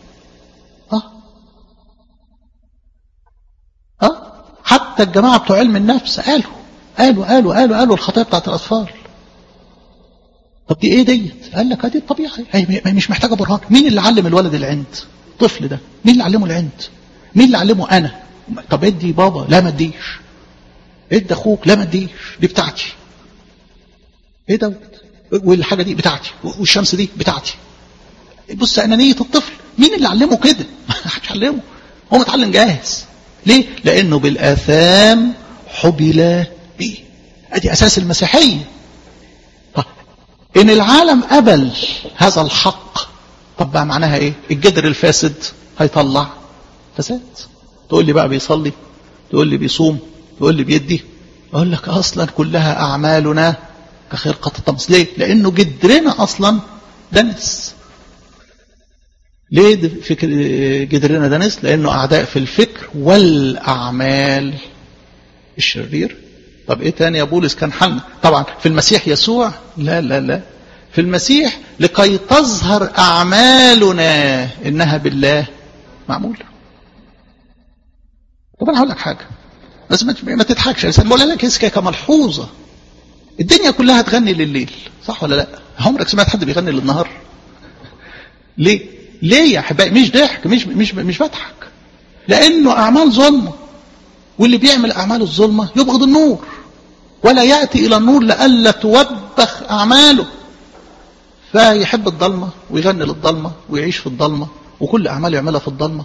حتى الجماعه بتوع علم النفس قالوا الخطايا بتاعت الاطفال. طب دي ايه ديت؟ قال لك دي الطبيعه، هي مش محتاجه برهان. مين اللي علم الولد العند؟ الطفل ده مين اللي علمه العند؟ مين اللي علمه؟ انا. طب ادي بابا، لا ما اديش. ادي اخوك، لا ما اديش، دي بتاعتي. ايه دوت؟ والحاجه دي بتاعتي، والشمس دي بتاعتي. بص انانيه الطفل، مين اللي علمه كده؟ ما حدش علمه، هو متعلم جاهز. ليه؟ لانه بالاثام حبل به. ادي اساس المسيحيه. إن العالم قبل هذا الحق، طب بقى معناها إيه؟ الجدر الفاسد هيطلع فساد. تقول لي بقى بيصلي، تقول لي بيصوم، تقول لي بيدي، أقول لك أصلا كلها أعمالنا كخرقة الطمس. ليه؟ لأنه جدرنا أصلا دنس. ليه فكر جدرنا دنس؟ لأنه أعداء في الفكر والأعمال الشرير. طب ايه تاني يا بولس كان حالنا؟ طبعا في المسيح يسوع لا لا لا، في المسيح لكي تظهر أعمالنا إنها بالله معمولة. طب أنا هقول لك حاجة بس ما تضحكش، بس بقول لك اسكا كملحوظة. الدنيا كلها تغني لليل صح ولا لا؟ عمرك سمعت حد بيغني للنهار؟ ليه؟ ليه يا احبائي؟ مش ضحك، مش بضحك، لأنه أعمال ظلمة، واللي بيعمل أعمال الظلمة يبغض النور ولا يأتي إلى النور لئلا توبخ أعماله، فيحب الضلمة ويغني للضلمة ويعيش في الضلمة وكل أعماله يعملها في الضلمة.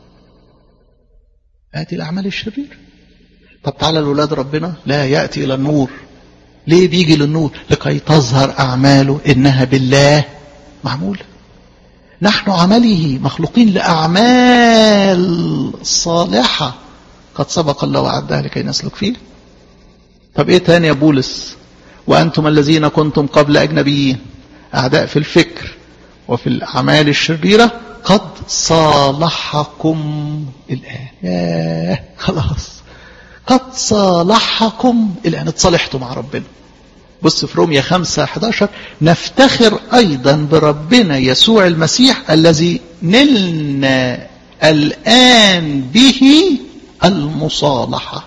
هذه الأعمال الشريرة. طب تعالى لأولاد ربنا لا يأتي إلى النور. ليه بيجي للنور؟ لكي تظهر أعماله إنها بالله معمولة. نحن عمله مخلوقين لأعمال صالحة قد سبق الله وعدها لكي نسلك فيه. طب إيه تاني يا بولس؟ وأنتم الذين كنتم قبل أجنبيين أعداء في الفكر وفي الأعمال الشريرة قد صالحكم الآن. خلاص قد صالحكم الآن، اتصالحتوا مع ربنا. بص في رومية 5:11 نفتخر أيضا بربنا يسوع المسيح الذي نلنا الآن به المصالحة.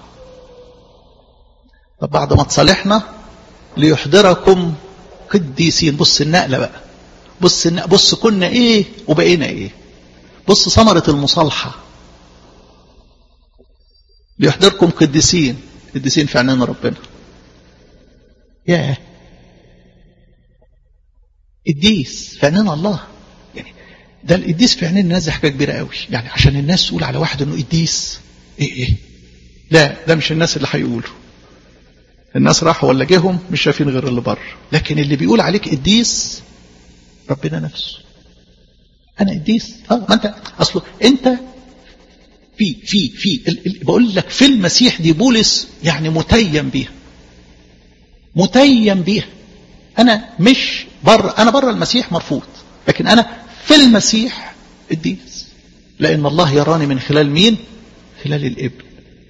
طب بعد ما تصالحنا ليحضركم قديسين. بص النقلة بقى، بص كنا ايه وبقينا ايه. بص ثمرة المصالحة. ليحضركم قديسين، قديسين في عنان ربنا. ياه، قديس في عنان الله. يعني ده القديس في عنان الناس حاجة كبيرة قوي. يعني عشان الناس تقول على واحد انه قديس ايه لا، ده مش الناس اللي هيقولوا. الناس راحوا ولا جيهم مش شايفين غير اللي بره، لكن اللي بيقول عليك قديس ربنا نفسه. انا قديس ما انت اصله انت في بقول لك في المسيح. دي بولس يعني متيم بيها، متيم بيها. انا مش بره، انا بره المسيح مرفوض، لكن انا في المسيح قديس، لان الله يراني من خلال مين؟ خلال الابن.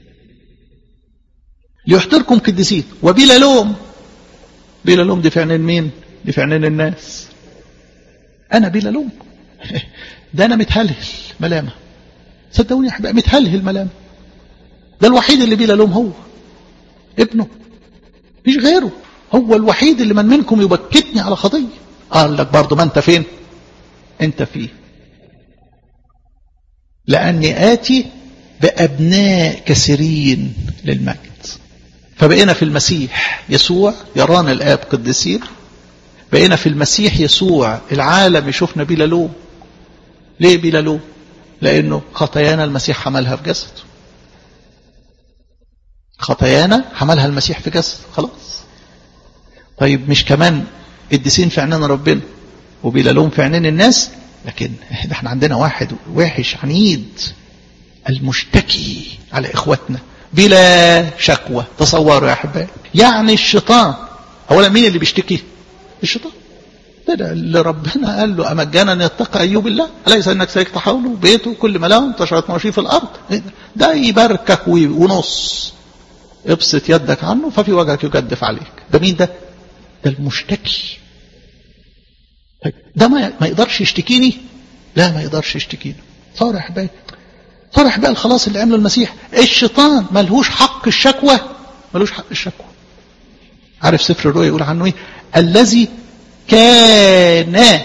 ليحضركم قديسين وبلا لوم. بلا لوم دي في عنان مين؟ دي في عنان الناس. انا بلا لوم. ده انا متهلهل ملامه، صدقوني يا احبائي متهلهل ملامه. ده الوحيد اللي بلا لوم هو ابنه، مفيش غيره. هو الوحيد اللي من منكم يبكتني على خطيه. قال لك برضه ما انت فين؟ انت فيه. لاني اتي بابناء كثيرين للمجد. فبقينا في المسيح يسوع يرانا الاب قديسين. بقينا في المسيح يسوع العالم يشوفنا بلا لوم. ليه بلا لوم؟ لانه خطايانا المسيح حملها في جسده. خطايانا حملها المسيح في جسده. خلاص. طيب مش كمان قديسين في عنان ربنا وبلا لوم في عنان الناس، لكن ده احنا عندنا واحد وحش عنيد المشتكي على اخواتنا بلا شكوى. تصوروا يا احبائي، يعني الشيطان اولا مين اللي بيشتكي؟ الشيطان. ده اللي ربنا قال له امجانا يتقى ايوب الله اليس انك سيكت حوله بيته كل ما له انتشرت مواشيه في الارض. ده يباركك ونص، ابسط يدك عنه ففي وجهك يجدف عليك. ده مين ده؟ ده المشتكي. طيب ده ما يقدرش يشتكيني؟ لا ما يقدرش يشتكيني. صار يا احبائي، صار يا احبائي الخلاص اللي عمله المسيح. الشيطان ملهوش حق الشكوى، ملوش حق الشكوى. عارف سفر الرؤيا يقول عنه ايه؟ الذي كان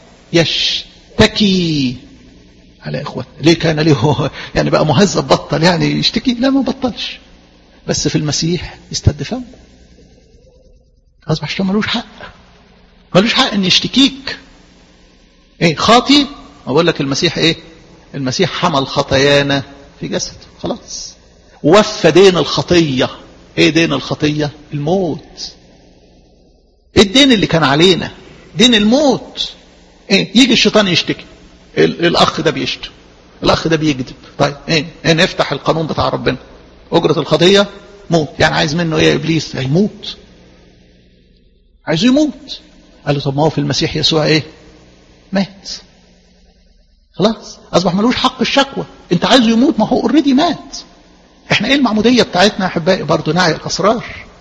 يشتكي على اخوته. ليه كان له؟ يعني بقى مهذب بطل يعني يشتكي؟ لا ما بطلش، بس في المسيح يستد فمه. اصبح الشيطان ملوش حق، ملوش حق ان يشتكيك. ايه خاطي؟ اقول لك المسيح ايه؟ المسيح حمل خطايانا في جسده. خلاص وفى دين الخطيه. ايه دين الخطيه؟ الموت. الدين اللي كان علينا دين الموت. ايه يجي الشيطان يشتكي، الاخ ده بيشتم، الاخ ده بيكذب. طيب ايه نفتح القانون بتاع ربنا، اجرة الخطيه موت. يعني عايز منه ايه يا ابليس؟ هيموت، عايزه يموت. قال له طب ما هو في المسيح يسوع ايه؟ مات. خلاص اصبح ملوش حق الشكوى. انت عايزه يموت، ما هو اوريدي مات. احنا ايه المعموديه بتاعتنا يا احبائي؟ برضه نعي الاسرار.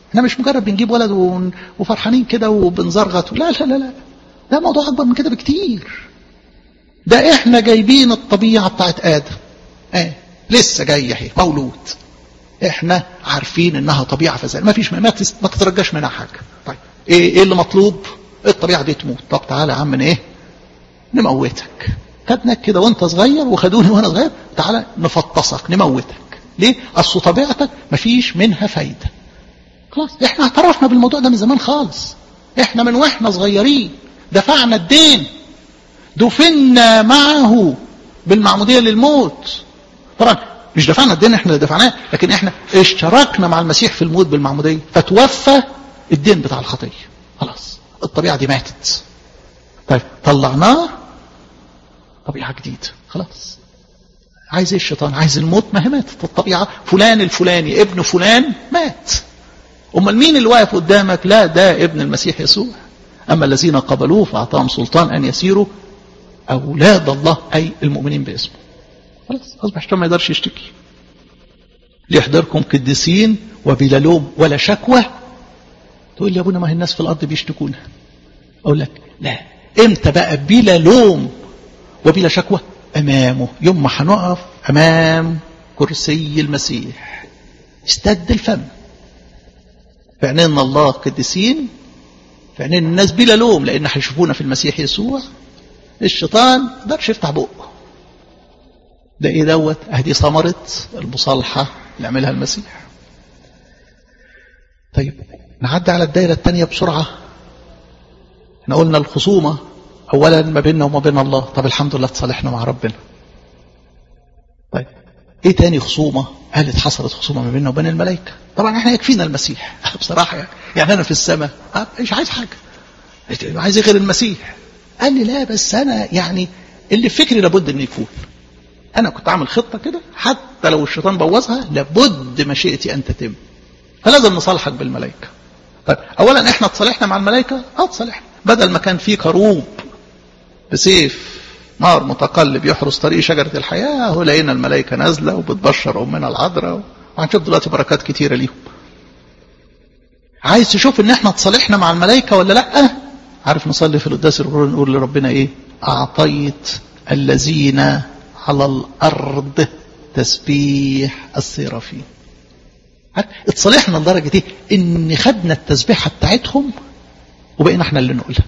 احنا مش مجرد بنجيب ولد وفرحانين كده وبنزرغط، لا لا لا لا، ده موضوع اكبر من كده بكتير. ده احنا جايبين الطبيعة بتاعت آدم، لسه جاي اهي مولود، احنا عارفين انها طبيعة فساد، ما فيش ما تترجاش منها حاجة. طيب ايه اللي مطلوب؟ الطبيعة دي تموت. طب تعالى يا عم ايه نموتك، خدناك كده وانت صغير وخدوني وانا صغير، تعالى نفطسك نموتك. ليه؟ اصل طبيعتك ما فيش منها فايدة. خلاص احنا اعترفنا بالموضوع ده من زمان خالص، احنا من واحنا صغيرين دفعنا الدين، دفنا معه بالمعمودية للموت. طبعا مش دفعنا الدين احنا اللي دفعناه، لكن احنا اشتركنا مع المسيح في الموت بالمعمودية، فتوفى الدين بتاع الخطية. خلاص الطبيعة دي ماتت. طيب طلعناه طبيعة جديدة. خلاص عايز ايه الشيطان؟ عايز الموت، ما هي ماتت الطبيعة. فلان الفلاني ابن فلان مات، امال مين اللي واقف قدامك؟ لا ده ابن المسيح يسوع. اما الذين قبلوه فاعطاهم سلطان ان يسيروا اولاد الله، اي المؤمنين باسمه. خلاص اصبح الشيطان ما يقدرش يشتكي. ليحضركم قديسين وبلا لوم ولا شكوى. تقول لي يا ابونا ما هي الناس في الارض بيشتكونا، اقول لك لا، امتى بقى بلا لوم وبلا شكوى؟ امامه، يوم ما هنقف امام كرسي المسيح استد الفم، في عينين الله قديسين، في عينين الناس بلا لوم، لان هيشوفونا في المسيح يسوع. الشيطان ما يقدرش يفتح بقه. ده ايه دوت؟ اهدي ثمرة المصالحة اللي عملها المسيح. طيب نعدي على الدائرة الثانية بسرعة. احنا قلنا الخصومة اولا ما بيننا وما بين الله، طب الحمد لله تصالحنا مع ربنا. طيب ايه تاني خصومة؟ قالت حصلت خصومة ما بيننا وبين الملائكة. طبعا احنا يكفينا المسيح بصراحة، يعني انا في السماء مش عايز حاجة، عايز غير المسيح. قال لي لا بس انا يعني اللي في فكري لابد ان يكون، انا كنت عامل خطة كده حتى لو الشيطان بوظها لابد مشيئتي ان تتم، فلازم نصالحك بالملائكة. طيب اولا احنا تصالحنا مع الملائكة، تصالحنا، بدل ما كان في كروب بسيف نار متقلب يحرس طريق شجرة الحياة، هو لقينا الملائكة نازلة وبتبشر أمنا العذراء، وهنشوف دلوقتي بركات كتيرة ليهم. عايز تشوف ان احنا تصالحنا مع الملائكة ولا لا؟ عارف نصلي في القداس الغرور نقول لربنا ايه؟ اعطيت الذين على الارض تسبيح السيرافين. اتصالحنا لدرجة ايه؟ ان خدنا التسبيحة بتاعتهم وبقينا احنا اللي نقولها.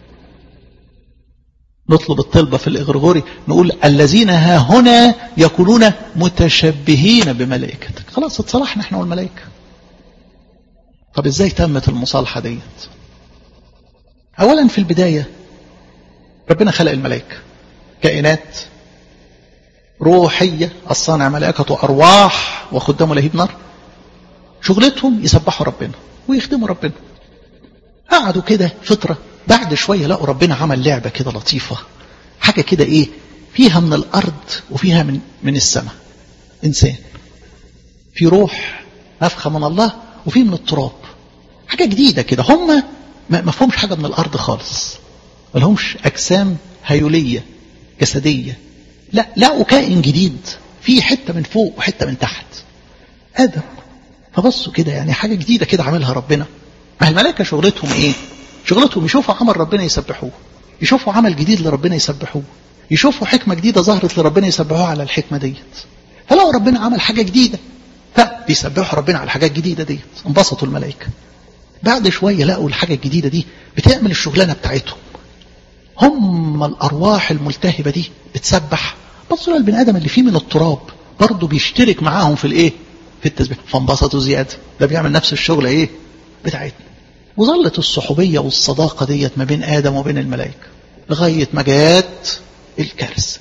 نطلب الطلبة في الإغرغوري نقول الذين ها هنا يكونون متشبهين بملائكتك. خلاص اتصالحنا احنا والملائكة. طب ازاي تمت المصالحة ديت؟ اولا في البداية ربنا خلق الملائكة كائنات روحية، الصانع ملائكة أرواح وخدام لهيب نار، شغلتهم يسبحوا ربنا ويخدموا ربنا. قعدوا كده فترة، بعد شوية لقوا ربنا عمل لعبة كده لطيفة، حاجة كده ايه فيها من الأرض وفيها من السماء. إنسان في روح نفخة من الله وفيه من التراب، حاجة جديدة كده. هم ما فهمش حاجة من الأرض خالص، ما لهمش أجسام هيولية جسدية، لا لقوا كائن جديد فيه حتة من فوق وحتة من تحت، آدم. فبصوا كده يعني حاجة جديدة كده عملها ربنا. ما الملائكة شغلتهم ايه؟ شغلتهم يشوفوا عمل ربنا يسبحوه، يشوفوا عمل جديد لربنا يسبحوه، يشوفوا حكمة جديدة ظهرت لربنا يسبحوها على الحكمة ديت. فلقوا ربنا عمل حاجة جديدة فبيسبحوا ربنا على الحاجات الجديدة ديت، انبسطوا الملائكة. بعد شوية لقوا الحاجة الجديدة دي بتعمل الشغلانة بتاعتهم، هم الأرواح الملتهبة دي بتسبح. بصوا للبني آدم اللي فيه من التراب برضه بيشترك معاهم في الايه؟ في التسبيح، فانبسطوا زيادة. ده بيعمل نفس الشغل ايه؟ بتاعتنا. وظلت الصحوبية والصداقة ديت ما بين آدم وبين الملائكة لغاية ما جات الكارثة.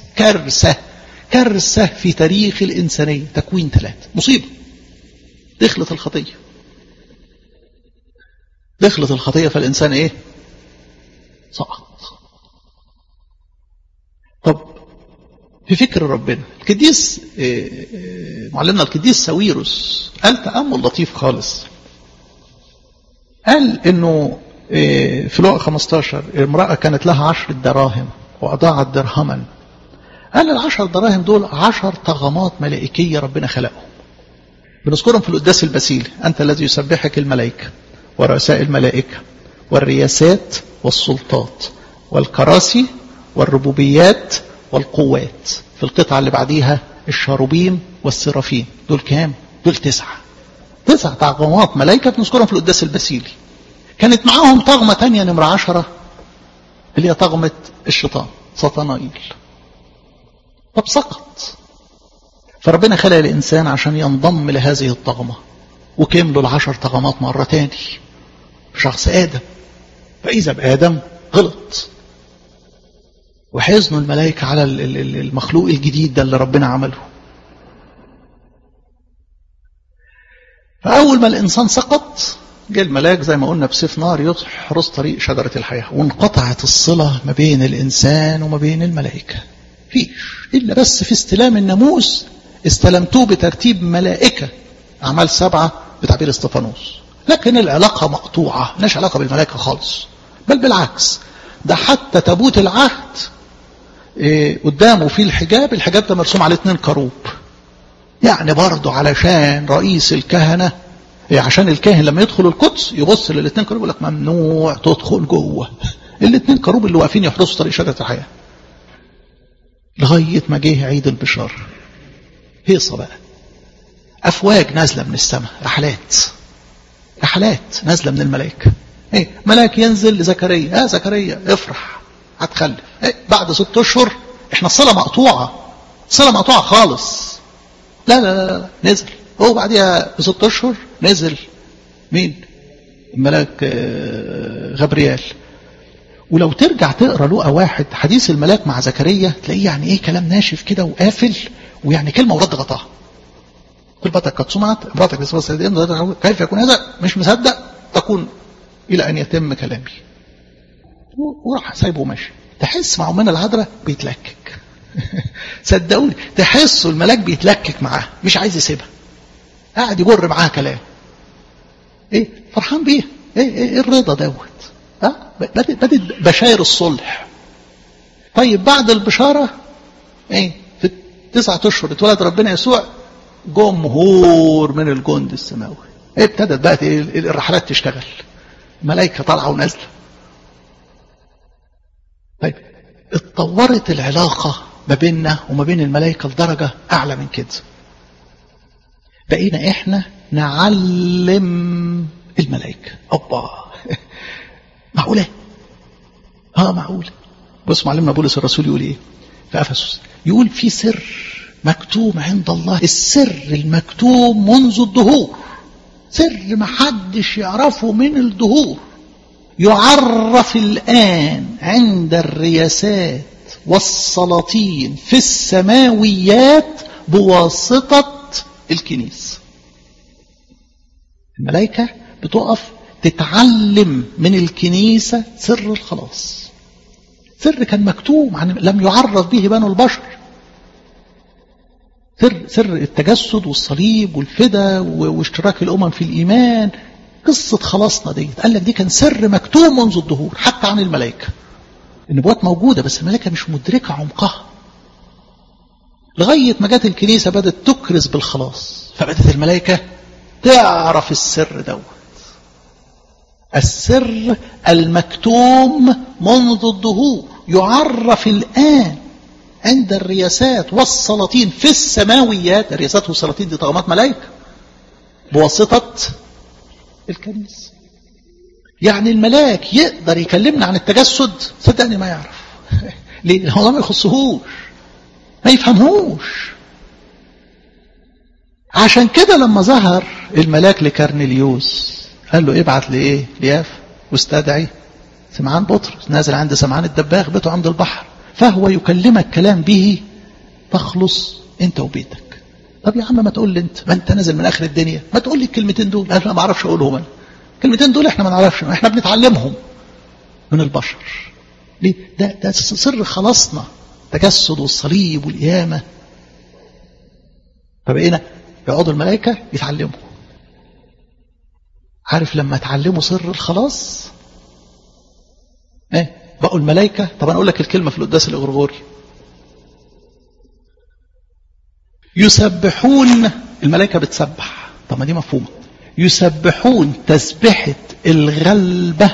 كارثة في تاريخ الإنسانية. تكوين 3 مصيبة. دخلت الخطية فالإنسان ايه؟ سقط. طب في فكر ربنا القديس معلمنا القديس ساويروس قال تأمل لطيف خالص. قال انه في لوقا 15 امرأة كانت لها 10 دراهم وأضاعت درهما. قال 10 دراهم دول 10 طغمات ملائكية ربنا خلقهم. بنذكرهم في القداس البسيلي: أنت الذي يسبحك الملائكة ورؤساء الملائكة والرياسات والسلطات والكراسي والربوبيات والقوات. في القطعة اللي بعديها الشاروبيم والسرافيم. دول كام؟ دول 9 طغمات ملائكة بنذكرهم في القداس البسيلي. كانت معاهم طغمة تانية نمرة 10 اللي هي طغمة الشيطان سطنائيل. طب سقط، فربنا خلق الإنسان عشان ينضم لهذه الطغمة، وكملوا 10 طغمات مرة تاني في شخص آدم. فإذا بآدم غلط، وحزنوا الملائكة على المخلوق الجديد ده اللي ربنا عمله. فأول ما الإنسان سقط جاء الملاك زي ما قلنا بسيف نار يحرس طريق شجرة الحياة، وانقطعت الصلة ما بين الإنسان وما بين الملائكة. فيش إلا بس في استلام الناموس استلمتوه بترتيب ملائكة، أعمال 7 بتعبير استفانوس. لكن العلاقة مقطوعة، مش علاقة بالملائكة خالص، بل بالعكس. ده حتى تابوت العهد قدامه في الحجاب ده مرسوم عليه 2 كروب. يعني برضه علشان رئيس الكهنة، عشان الكاهن لما يدخل القدس يبص لل2 كروب يقول لك ممنوع تدخل جوه. ال2 كروب اللي واقفين يحرسوا طريق شجرة الحياة لغاية ما جه عيد البشار. هيصة بقى، أفواج نازلة من السماء، رحلات نازلة من الملائكة. ملاك ينزل لزكريا: زكريا افرح هتخلف. بعد 6 أشهر. احنا الصلاة مقطوعة خالص. لا نزل هو بعدها ب6 أشهر. نزل مين؟ الملاك غبريال. ولو ترجع تقرأ لوقا 1 حديث الملاك مع زكريا تلاقيه يعني ايه كلام ناشف كده وقافل، ويعني كلمة ورد غطاها. كل بطك قد سمعت امرأتك بسبب كيف يكون هذا؟ مش مصدق. تكون إلى أن يتم كلامي. وراح سايبه وماشي. تحس مع أمنا العذراء بيتلكك. صدقوني تحسوا الملاك بيتلكك معاه، مش عايز يسيبها، قاعد يجر معاها كلام. فرحان بيها. الرضا دوت. بدت بشاير الصلح. طيب بعد البشارة في 9 أشهر اتولد ربنا يسوع. جمهور من الجند السماوي. ابتدت بقى الرحلات تشتغل، ملائكة طالعة ونازلة. طيب اتطورت العلاقة ما بيننا وما بين الملائكة لدرجة أعلى من كده. بقينا إحنا نعلم الملائكة. معقولة؟ معقولة. بص معلمنا بولس الرسول يقول إيه في أفسس؟ يقول في سر مكتوم عند الله، السر المكتوم منذ الدهور، سر ما حدش يعرفه من الدهور، يعرف الآن عند الرياسات والسلاطين في السماويات بواسطة الكنيسة. الملائكة بتقف تتعلم من الكنيسة سر الخلاص، سر كان مكتوم لم يعرف به بنو البشر. سر التجسد والصليب والفدا واشتراك الأمم في الإيمان، قصة خلاصنا دي قال لك دي كان سر مكتوم منذ الدهور حتى عن الملائكة. النبوات موجودة بس الملائكة مش مدركة عمقها، لغاية ما جت الكنيسة بدأت تكرز بالخلاص، فبدأت الملائكة تعرف السر دوت، السر المكتوم منذ الدهور يعرف الآن عند الرياسات والسلاطين في السماويات. الرياسات والسلاطين دي طغمات ملائكة بواسطة الكنيسة. يعني الملاك يقدر يكلمنا عن التجسد؟ صدقني ما يعرف. ليه؟ هو ما يخصهوش، ما يفهمهوش. عشان كده لما ظهر الملاك لكرنيليوس قال له ابعت لإيه؟ لياف واستدعي سمعان بطرس نازل عند سمعان الدباغ بيته عند البحر، فهو يكلمك كلام به تخلص انت وبيتك. طب يا عم ما تقول لي انت، ما انت نازل من اخر الدنيا، ما تقول لي الكلمتين دول. انا ما اعرفش اقولهم. انا الكلمتين دول احنا ما نعرفش، احنا بنتعلمهم من البشر. ليه؟ ده سر خلاصنا، تجسد والصليب والقيامه. فبقينا يقعدوا الملائكه يتعلموا. عارف لما تعلموا سر الخلاص بقوا الملائكة. طب أنا أقول لك الكلمة في القداس الغرغوري: يسبحون. الملائكة بتسبح طب ما دي مفهومة. يسبحون تسبحة الغلبة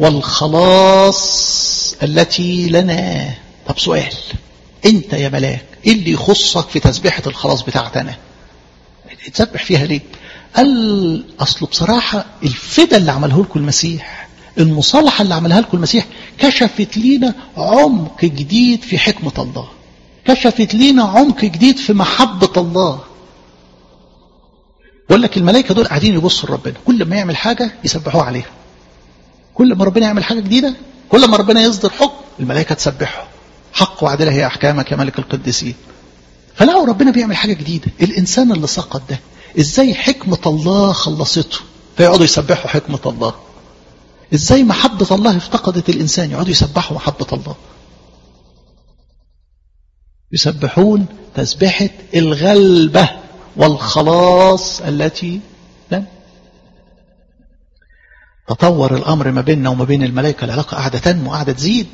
والخلاص التي لنا. طب سؤال، انت يا ملاك ايه اللي يخصك في تسبحة الخلاص بتاعتنا؟ تسبح فيها ليه؟ قال اصله بصراحة الفدا اللي عمله لكم المسيح، المصالحة اللي عملها لكم المسيح كشفت لينا عمق جديد في حكمة الله، كشفت لينا عمق جديد في محبة الله. بقول لك الملائكة دول قاعدين يبصوا لربنا، كل ما يعمل حاجة يسبحوه عليها، كل ما ربنا يعمل حاجة جديدة، كل ما ربنا يصدر حكم الملائكة تسبحه. حق وعدله هي أحكامك يا ملك القديسين. فلقوا ربنا بيعمل حاجة جديدة. الإنسان اللي سقط ده إزاي حكمة الله خلصته، فيقعدوا يسبحوا حكمة الله. إزاي محبة الله افتقدت الإنسان، يقعدوا يسبحوا محبة الله. يسبحون تسبحة الغلبة والخلاص التي لنا. تطور الأمر ما بيننا وما بين الملائكة، العلاقة قاعدة تنمو، قاعدة تزيد.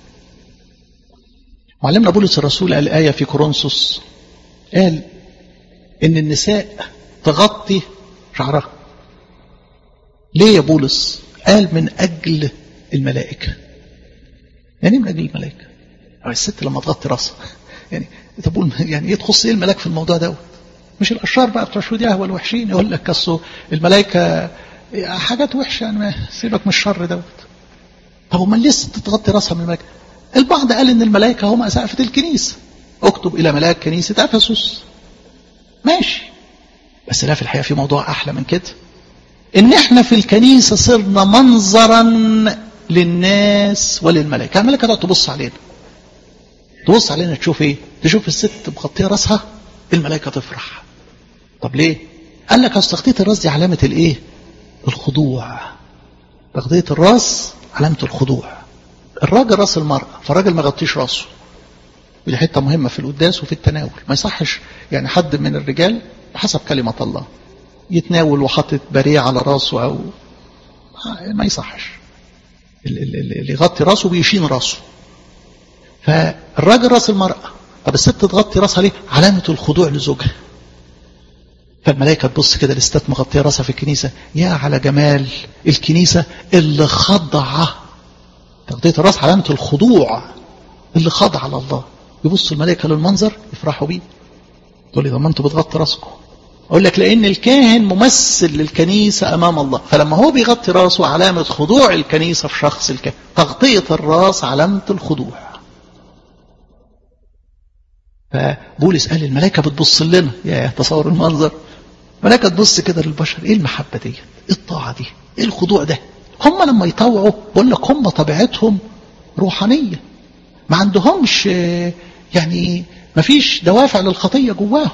معلمنا بولس الرسول قال آية في كورنثوس، قال إن النساء تغطي شعرها. ليه يا بولس؟ قال من أجل الملائكة. يعني من أجل الملائكة. الست لما تغطي راسها يعني تقول يعني ايه تخص ايه الملاك في الموضوع دوت؟ مش الاشرار بقى بتوع شهود يهوه الوحشين يقول لك كسو الملائكه حاجات وحشه، يعني سيبك من الشر دوت. طب امال ليه الست تغطي راسها من الملائكه؟ البعض قال ان الملائكه هم سقفه الكنيسه، اكتب الى ملاك كنيسه افسس. ماشي، بس لا، في الحقيقه في موضوع احلى من كده، ان احنا في الكنيسه صرنا منظرا للناس وللملائكه. الملائكه تقعد تبص علينا، تبص علينا تشوف ايه؟ تشوف الست مغطيه راسها الملائكه تفرح. طب ليه؟ قال لك اصل تغطيه الراس دي علامه الايه؟ الخضوع. تغطيه الراس علامه الخضوع. الراجل راس المرأة، فالراجل ما يغطيش راسه. ودي حته مهمه في القداس وفي التناول. ما يصحش يعني حد من الرجال بحسب كلمه الله يتناول وحاطط بريه على راسه، او ما يصحش. اللي يغطي راسه بيشين راسه. فالراجل راس المرأة، طب الست تغطي راسها ليه؟ علامة الخضوع لزوجها. فالملائكة تبص كده للستات مغطية راسها في الكنيسة، يا على جمال الكنيسة اللي خضعة. تغطية الراس علامة الخضوع اللي خضع على الله. يبصوا الملائكة للمنظر يفرحوا بيه. تقول لي طب ما انتوا بتغطي راسكم. اقول لك لان الكاهن ممثل للكنيسة امام الله، فلما هو بيغطي راسه علامة خضوع الكنيسة في شخص الكاهن. تغطية الراس علامة الخضوع. فبولس قال الملائكة بتبص لنا، يا تصور المنظر، ملائكة تبص كده للبشر. ايه المحبة دي؟ ايه الطاعة دي؟ ايه الخضوع ده؟ هم لما يطوعوا بقول لك هم طبيعتهم روحانية، ما عندهمش يعني ما فيش دوافع للخطية جواهم.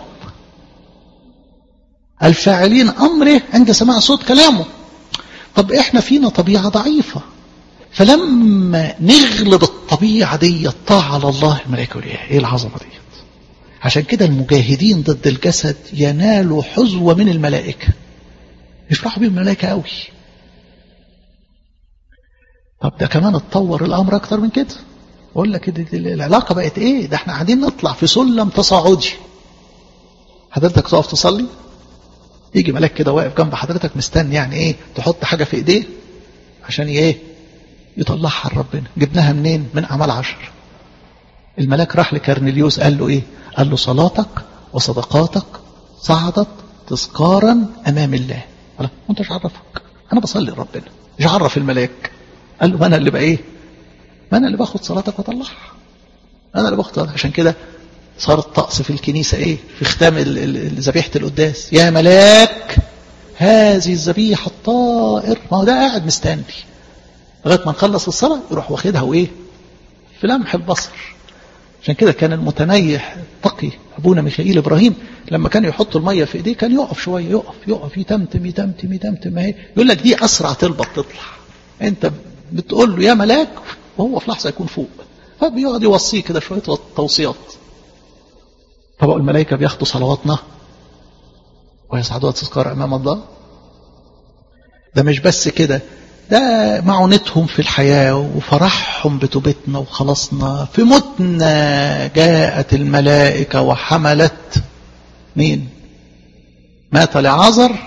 الفاعلين أمره عند سماع صوت كلامه. طب احنا فينا طبيعة ضعيفة، فلما نغلب الطبيعة دي الطاعة على الله، الملائكة ايه العظمة دي؟ عشان كده المجاهدين ضد الجسد ينالوا حظوة من الملائكة، يفرحوا بهم الملائكة قوي. طب ده كمان اتطور الأمر أكتر من كده. أقول لك العلاقة بقت إيه؟ ده احنا قاعدين نطلع في سلم تصاعدي. حضرتك تقف تصلي، يجي ملاك كده واقف جنب حضرتك مستني، يعني إيه؟ تحط حاجة في إيديه عشان إيه؟ يطلعها لربنا. جبناها منين؟ من أعمال 10. الملاك راح لكرنيليوس قال له إيه؟ قال له صلاتك وصدقاتك صعدت تذكارا أمام الله. قال له وانت مش عرفك؟ أنا بصلي لربنا، مش عرف الملاك. قال له ما أنا اللي بقى إيه؟ ما أنا اللي باخد صلاتك وأطلعها، أنا اللي باخد صلاتك. عشان كده صار الطقس في الكنيسة إيه؟ في ختام ذبيحة القداس، يا ملاك هذه الذبيحة الطائر. ما هو ده قاعد مستني لغاية ما نخلص الصلاة يروح واخدها وإيه؟ في لمح البصر. عشان كده كان المتنيح تقي أبونا ميخائيل إبراهيم لما كان يحط المية في إيديه كان يقف شوية، يقف يتمتم يتمتم يتمتم. اهي يقول لك دي أسرع تلبط تطلع. أنت بتقول له يا ملاك وهو في لحظة يكون فوق، فبيقعد يوصيه كده شوية توصيات. طبعا الملائكة بياخدوا صلواتنا ويصعدوا تذكار أمام الله. ده مش بس كده، ده معونتهم في الحياة وفرحهم بتوبتنا وخلصنا. في موتنا جاءت الملائكة وحملت مين؟ مات لعازر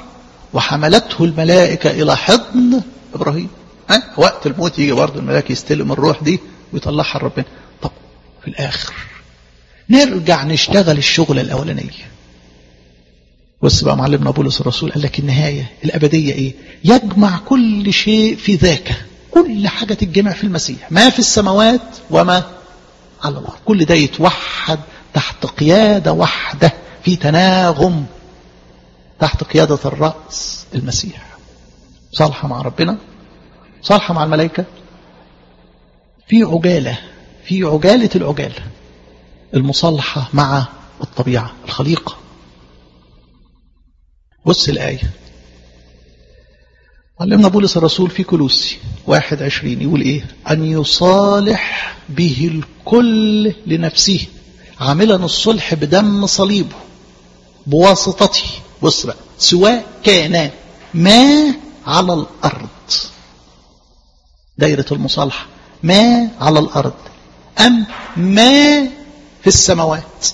وحملته الملائكة إلى حضن إبراهيم. وقت الموت يجي برضه الملائكة يستلم الروح دي ويطلعها لربنا. طب في الآخر نرجع نشتغل الشغل الأولانية. بص بقى معلمنا بولس الرسول قال لك النهاية الأبدية إيه؟ يجمع كل شيء في ذاك، كل حاجة تتجمع في المسيح، ما في السماوات وما على الأرض، كل ده يتوحد تحت قيادة واحدة في تناغم تحت قيادة الرأس المسيح. صالحة مع ربنا، صالحة مع الملائكة، في عجالة العجالة المصالحة مع الطبيعة الخليقة. بص الآية علمنا بولس الرسول في كولوسي 1:20 يقول إيه؟ أن يصالح به الكل لنفسه عاملا الصلح بدم صليبه بواسطته. بص بقى، سواء كان ما على الأرض، دايرة المصالحة، ما على الأرض أم ما في السماوات.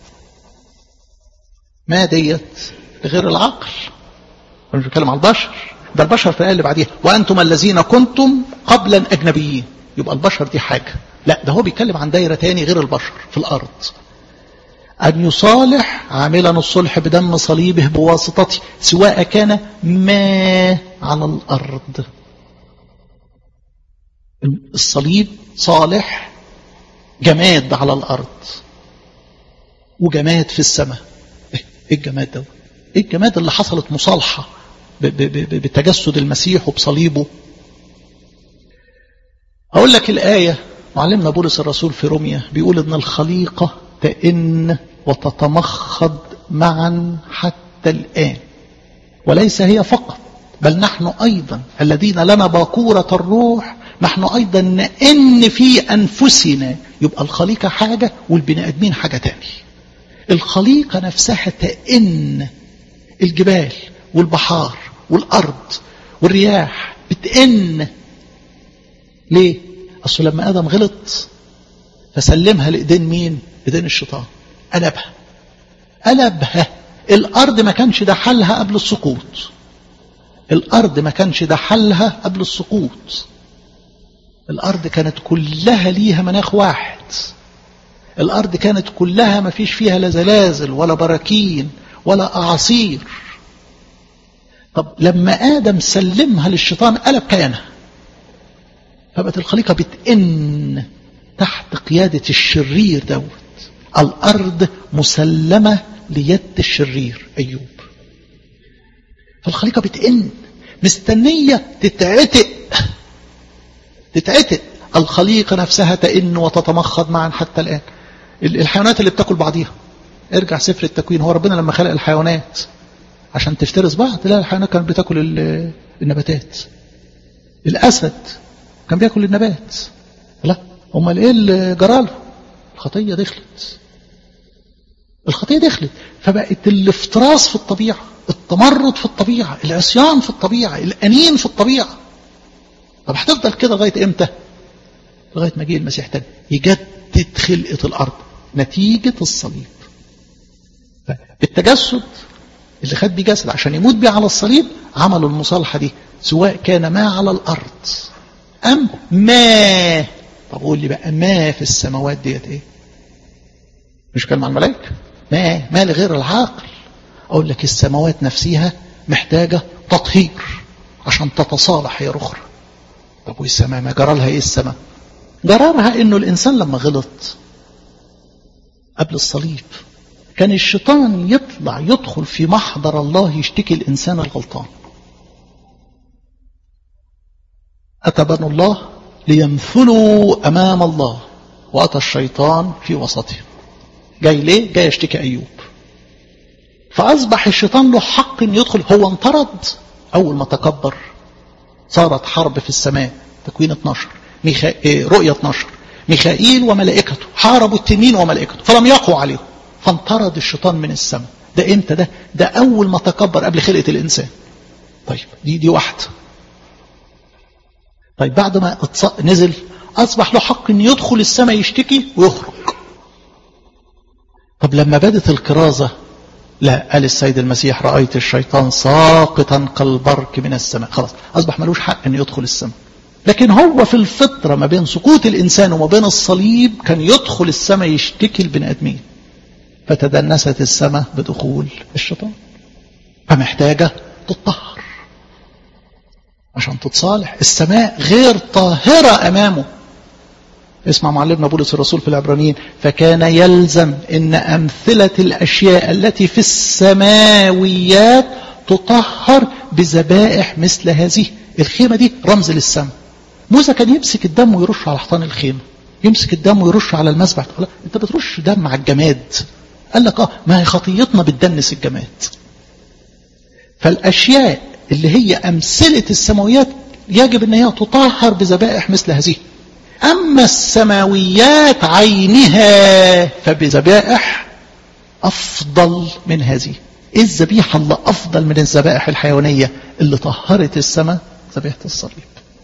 ما ديت غير العقل، أنا مش بتكلم على البشر، ده البشر في الآية اللي بعديها وأنتم الذين كنتم قبلا أجنبيين. يبقى البشر دي حاجة، لا ده هو بيتكلم عن دايرة تاني غير البشر في الأرض. أن يصالح عاملا الصلح بدم صليبه بواسطته سواء كان ما على الأرض. الصليب صالح جماد على الأرض وجماد في السماء. ايه الجماد ده؟ ايه الجماد اللي حصلت مصالحة بتجسد المسيح وبصليبه؟ أقول لك الآية معلمنا بولس الرسول في روميا بيقول إن الخليقة تئن وتتمخض معا حتى الآن، وليس هي فقط بل نحن أيضا الذين لنا باكورة الروح نحن أيضا نئن في أنفسنا. يبقى الخليقة حاجة والبني آدمين حاجة تاني. الخليقة نفسها تئن، الجبال والبحار والأرض والرياح بتئن. ليه؟ أصل لما آدم غلط فسلمها لإيدين مين؟ إيدين الشيطان. قلبها. الأرض ما كانش ده حلها قبل السقوط. الأرض ما كانش ده حلها قبل السقوط. الأرض كانت كلها ليها مناخ واحد. الأرض كانت كلها ما فيش فيها لا زلازل ولا براكين ولا أعاصير. طب لما آدم سلمها للشيطان قلب كيانها، فبقت الخليقة بتئن تحت قيادة الشرير دوت. الأرض مسلمة ليد الشرير أيوب. فالخليقة بتئن مستنية تتعتق. الخليقة نفسها تئن وتتمخض معا حتى الآن. الحيوانات اللي بتاكل بعضيها، ارجع سفر التكوين، هو ربنا لما خلق الحيوانات عشان تفترس بعض؟ لا، الحيوانات كانت بتاكل النباتات. الأسد كان بياكل النبات. لا، امال ايه اللي جراله؟ الخطية دخلت. فبقت الافتراس في الطبيعة، التمرد في الطبيعة، العصيان في الطبيعة، الأنين في الطبيعة. طب هتفضل كده لغاية امتى؟ لغاية ما يجي المسيح تاني يجدد خلقة الأرض نتيجة الصليب. التجسد اللي خد بيه جسد عشان يموت بيه على الصليب عملوا المصالحة دي، سواء كان ما على الأرض أم ما. طب قول لي بقى ما في السماوات ديت ايه؟ مش كلمة عن الملائكة، ما لغير العاقل. أقول لك السماوات نفسها محتاجة تطهير عشان تتصالح هي أخرى. طب والسماء ما جرى لها ايه؟ السماء جرى لها انه الانسان لما غلط قبل الصليب كان الشيطان يدخل في محضر الله يشتكي الانسان الغلطان. اتى بنو الله ليمثلوا امام الله واتى الشيطان في وسطهم. جاي ليه؟ جاي يشتكي ايوب. فاصبح الشيطان له حق ان يدخل. هو انطرد اول ما تكبر، صارت حرب في السماء. تكوين 12 رؤية 12 ميخائيل وملائكته حاربوا التنين وملائكته فلم يقوا عليهم، فانطرد الشيطان من السماء. ده امتى؟ ده اول ما تكبر قبل خلقة الانسان. طيب دي واحدة. طيب بعد ما نزل اصبح له حق ان يدخل السماء يشتكي ويخرج. طب لما بدت الكرازة لا، قال السيد المسيح رأيت الشيطان ساقطا كالبرق من السماء. خلاص أصبح ملوش حق أن يدخل السماء. لكن هو في الفطرة ما بين سقوط الإنسان وما بين الصليب كان يدخل السماء يشتكي البني آدمين، فتدنست السماء بدخول الشيطان، فمحتاجة تطهر عشان تتصالح. السماء غير طاهرة أمامه. اسمع معلمنا بولس الرسول في العبرانيين: فكان يلزم إن أمثلة الأشياء التي في السماويات تطهر بذبائح مثل هذه. الخيمة دي رمز للسماء. موسى كان يمسك الدم ويرش على حيطان الخيمة، يمسك الدم ويرش على المذبح. لا، انت بترش دم على الجماد. قال لك ما هي خطيتنا بتدنس الجماد. فالأشياء اللي هي أمثلة السماويات يجب أن هي تطهر بذبائح مثل هذه. أما السماويات عينها فبذبائح أفضل من هذه. إيه الذبيحة اللي أفضل من الذبائح الحيوانية اللي طهرت السماء؟ ذبيحة الصليب.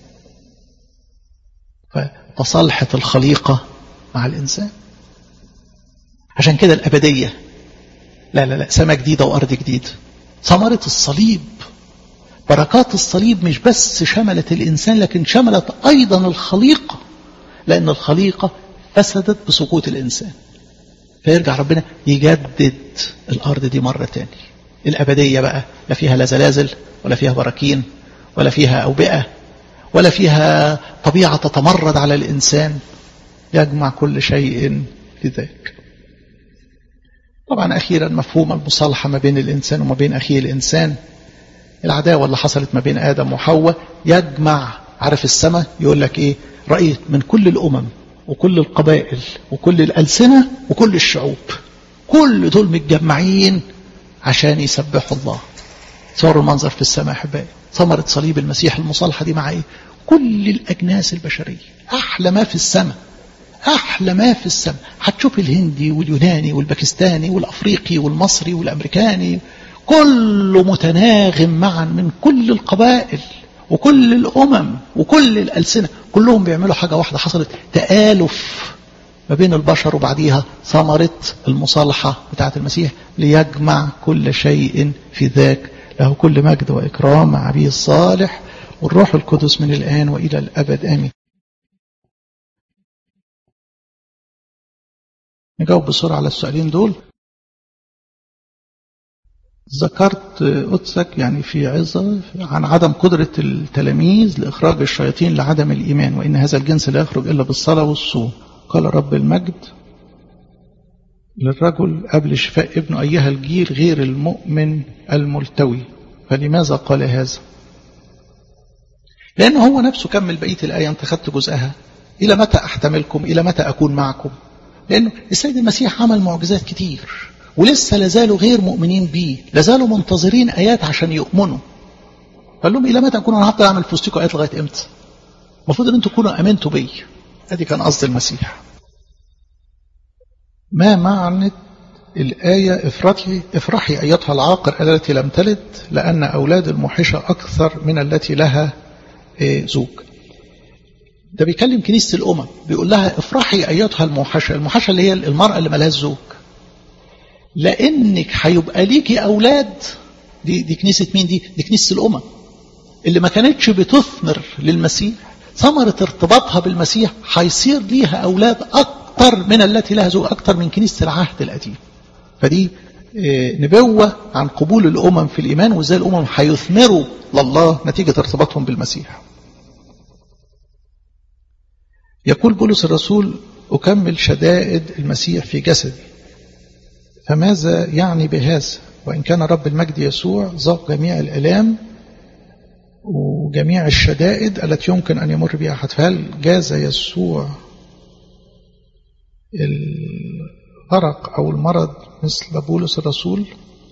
فتصالحت الخليقة مع الإنسان. عشان كده الأبدية لا سماء جديدة وأرض جديدة. ثمرة الصليب، بركات الصليب مش بس شملت الإنسان لكن شملت أيضا الخليقة، لأن الخليقة فسدت بسقوط الإنسان، فيرجع ربنا يجدد الأرض دي مرة تاني. الأبدية بقى لا فيها لا زلازل ولا فيها براكين ولا فيها أوبئة ولا فيها طبيعة تتمرد على الإنسان، يجمع كل شيء في ذاك. طبعا أخيرا مفهوم المصالحة ما بين الإنسان وما بين أخيه الإنسان. العداوة اللي حصلت ما بين آدم وحواء يجمع، عارف السماء يقول لك إيه؟ رأيت من كل الأمم وكل القبائل وكل الألسنة وكل الشعوب، كل دول متجمعين عشان يسبحوا الله. صاروا المنظر في السماء أحبائي. ثمرة صليب المسيح المصالحة دي مع إيه؟ كل الأجناس البشرية. أحلى ما في السماء، أحلى ما في السماء. هتشوف الهندي واليوناني والباكستاني والأفريقي والمصري والأمريكاني، كله متناغم معا من كل القبائل وكل الأمم وكل الألسنة، كلهم بيعملوا حاجة واحدة. حصلت تآلف ما بين البشر، وبعديها ثمرة المصالحة بتاعة المسيح ليجمع كل شيء في ذاك. له كل مجد وإكرام مع أبيه الصالح والروح القدس من الآن وإلى الأبد آمين. نجاوب بسرعة على السؤالين دول. ذكرت قدسك يعني في عظة عن عدم قدرة التلاميذ لإخراج الشياطين لعدم الإيمان، وإن هذا الجنس لا يخرج إلا بالصلاة والصوم. قال رب المجد للرجل قبل شفاء ابنه: أيها الجيل غير المؤمن الملتوي. فلماذا قال هذا؟ لأنه هو نفسه كمل بقية الآية، أنت خدت جزءها: إلى متى أحتملكم؟ إلى متى أكون معكم؟ لأنه السيد المسيح عمل معجزات كتير ولسه لازالوا غير مؤمنين بيه، لازالوا منتظرين آيات عشان يؤمنوا. قال لهم: إلى متى أكون أنا هفضل أعمل في وسطكم آيات لغاية إمتى؟ المفروض أن أنتم تكونوا أمنتوا بي. هذه كان قصد المسيح. ما معنى الآية: افرحي أيتها العاقر التي لم تلد، لأن أولاد الموحشة أكثر من التي لها زوج؟ ده بيكلم كنيسة الأمم، بيقول لها افرحي أيتها الموحشة. الموحشة اللي هي المرأة اللي ملهاش زوج، لأنك هيبقى ليكي أولاد. دي كنيسة مين؟ دي كنيسة الأمم اللي ما كانتش بتثمر للمسيح. ثمرة ارتباطها بالمسيح هيصير ليها أولاد أكتر من التي لها زوج، أكتر من كنيسة العهد القديم. فدي نبوة عن قبول الأمم في الإيمان، وإزاي الأمم هيثمروا لله نتيجة ارتباطهم بالمسيح. يقول بولس الرسول: أكمل شدائد المسيح في جسدي. فماذا يعني بهذا؟ وإن كان رب المجد يسوع ذاق جميع الآلام وجميع الشدائد التي يمكن أن يمر بها أحد، فهل جاز يسوع الغرق أو المرض مثل بولس الرسول؟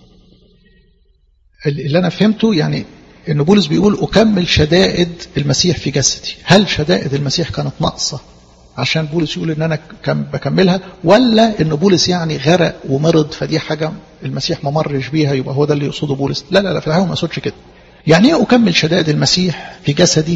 اللي أنا فهمته يعني أن بولس بيقول أكمل شدائد المسيح في جسدي. هل شدائد المسيح كانت ناقصة عشان بولس يقول ان انا بكملها، ولا ان بولس يعني غرق ومرض فدي حاجة المسيح ما مرش بيها يبقى هو ده اللي يقصده بولس؟ لا في الحقيقة ما يقصدش كده. يعني ايه اكمل شدائد المسيح في جسدي؟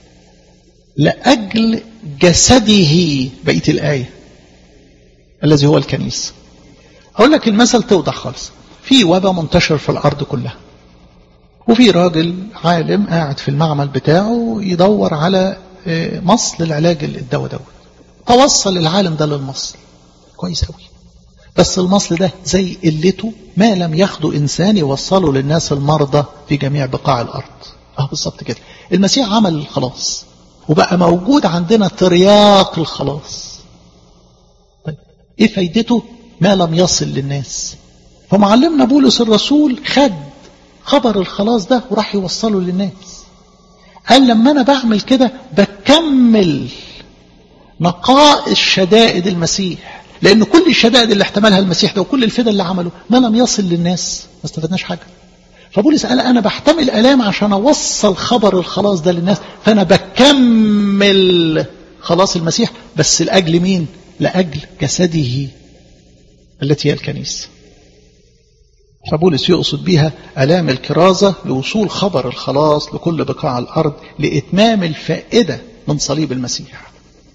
لأجل جسده، بقية الآية، الذي هو الكنيسة. اقول لك المثل توضح خالص. في وباء منتشر في الأرض كلها، وفي راجل عالم قاعد في المعمل بتاعه يدور على مصل العلاج الدواء دوت. توصل العالم ده للمصل كويس قوي، بس المصل ده زي قلته ما لم ياخده إنسان يوصله للناس المرضى في جميع بقاع الأرض. بالظبط كده. المسيح عمل الخلاص وبقى موجود عندنا ترياق الخلاص. طيب ايه فايدته ما لم يصل للناس؟ فمعلمنا بولس الرسول خد خبر الخلاص ده وراح يوصله للناس. قال لما انا بعمل كده بكمل نقاء الشدائد المسيح، لان كل الشدائد اللي احتملها المسيح ده وكل الفدا اللي عمله ما لم يصل للناس ما استفدناش حاجه. فبولس قال انا بحتمل الام عشان اوصل خبر الخلاص ده للناس، فانا بكمل خلاص المسيح، بس لاجل مين؟ لاجل جسده التي هي الكنيسه. فبولس يقصد بها الام الكرازه لوصول خبر الخلاص لكل بقاع الارض، لاتمام الفائده من صليب المسيح.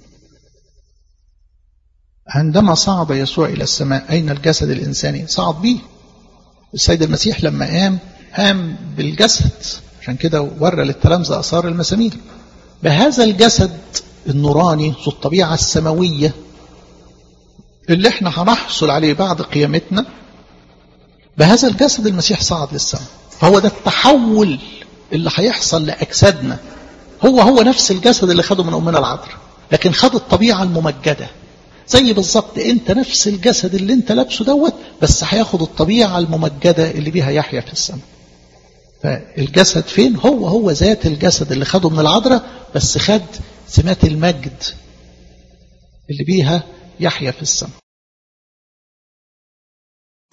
عندما صعد يسوع الى السماء اين الجسد الانساني؟ صعد به. السيد المسيح لما قام بالجسد، عشان كده ورى للتلامذة آثار المسامير. بهذا الجسد النوراني ذو الطبيعة السماوية اللي احنا هنحصل عليه بعد قيامتنا، بهذا الجسد المسيح صعد للسماء. فهو ده التحول اللي هيحصل لأجسادنا. هو نفس الجسد اللي خده من أمنا العذراء، لكن خد الطبيعة الممجدة. زي بالظبط انت نفس الجسد اللي انت لابسه دوت، بس هياخد الطبيعة الممجدة اللي بيها يحيا في السماء. فالجسد فين؟ هو ذات الجسد اللي خده من العذراء، بس خد سمات المجد اللي بيها يحيا في السماء.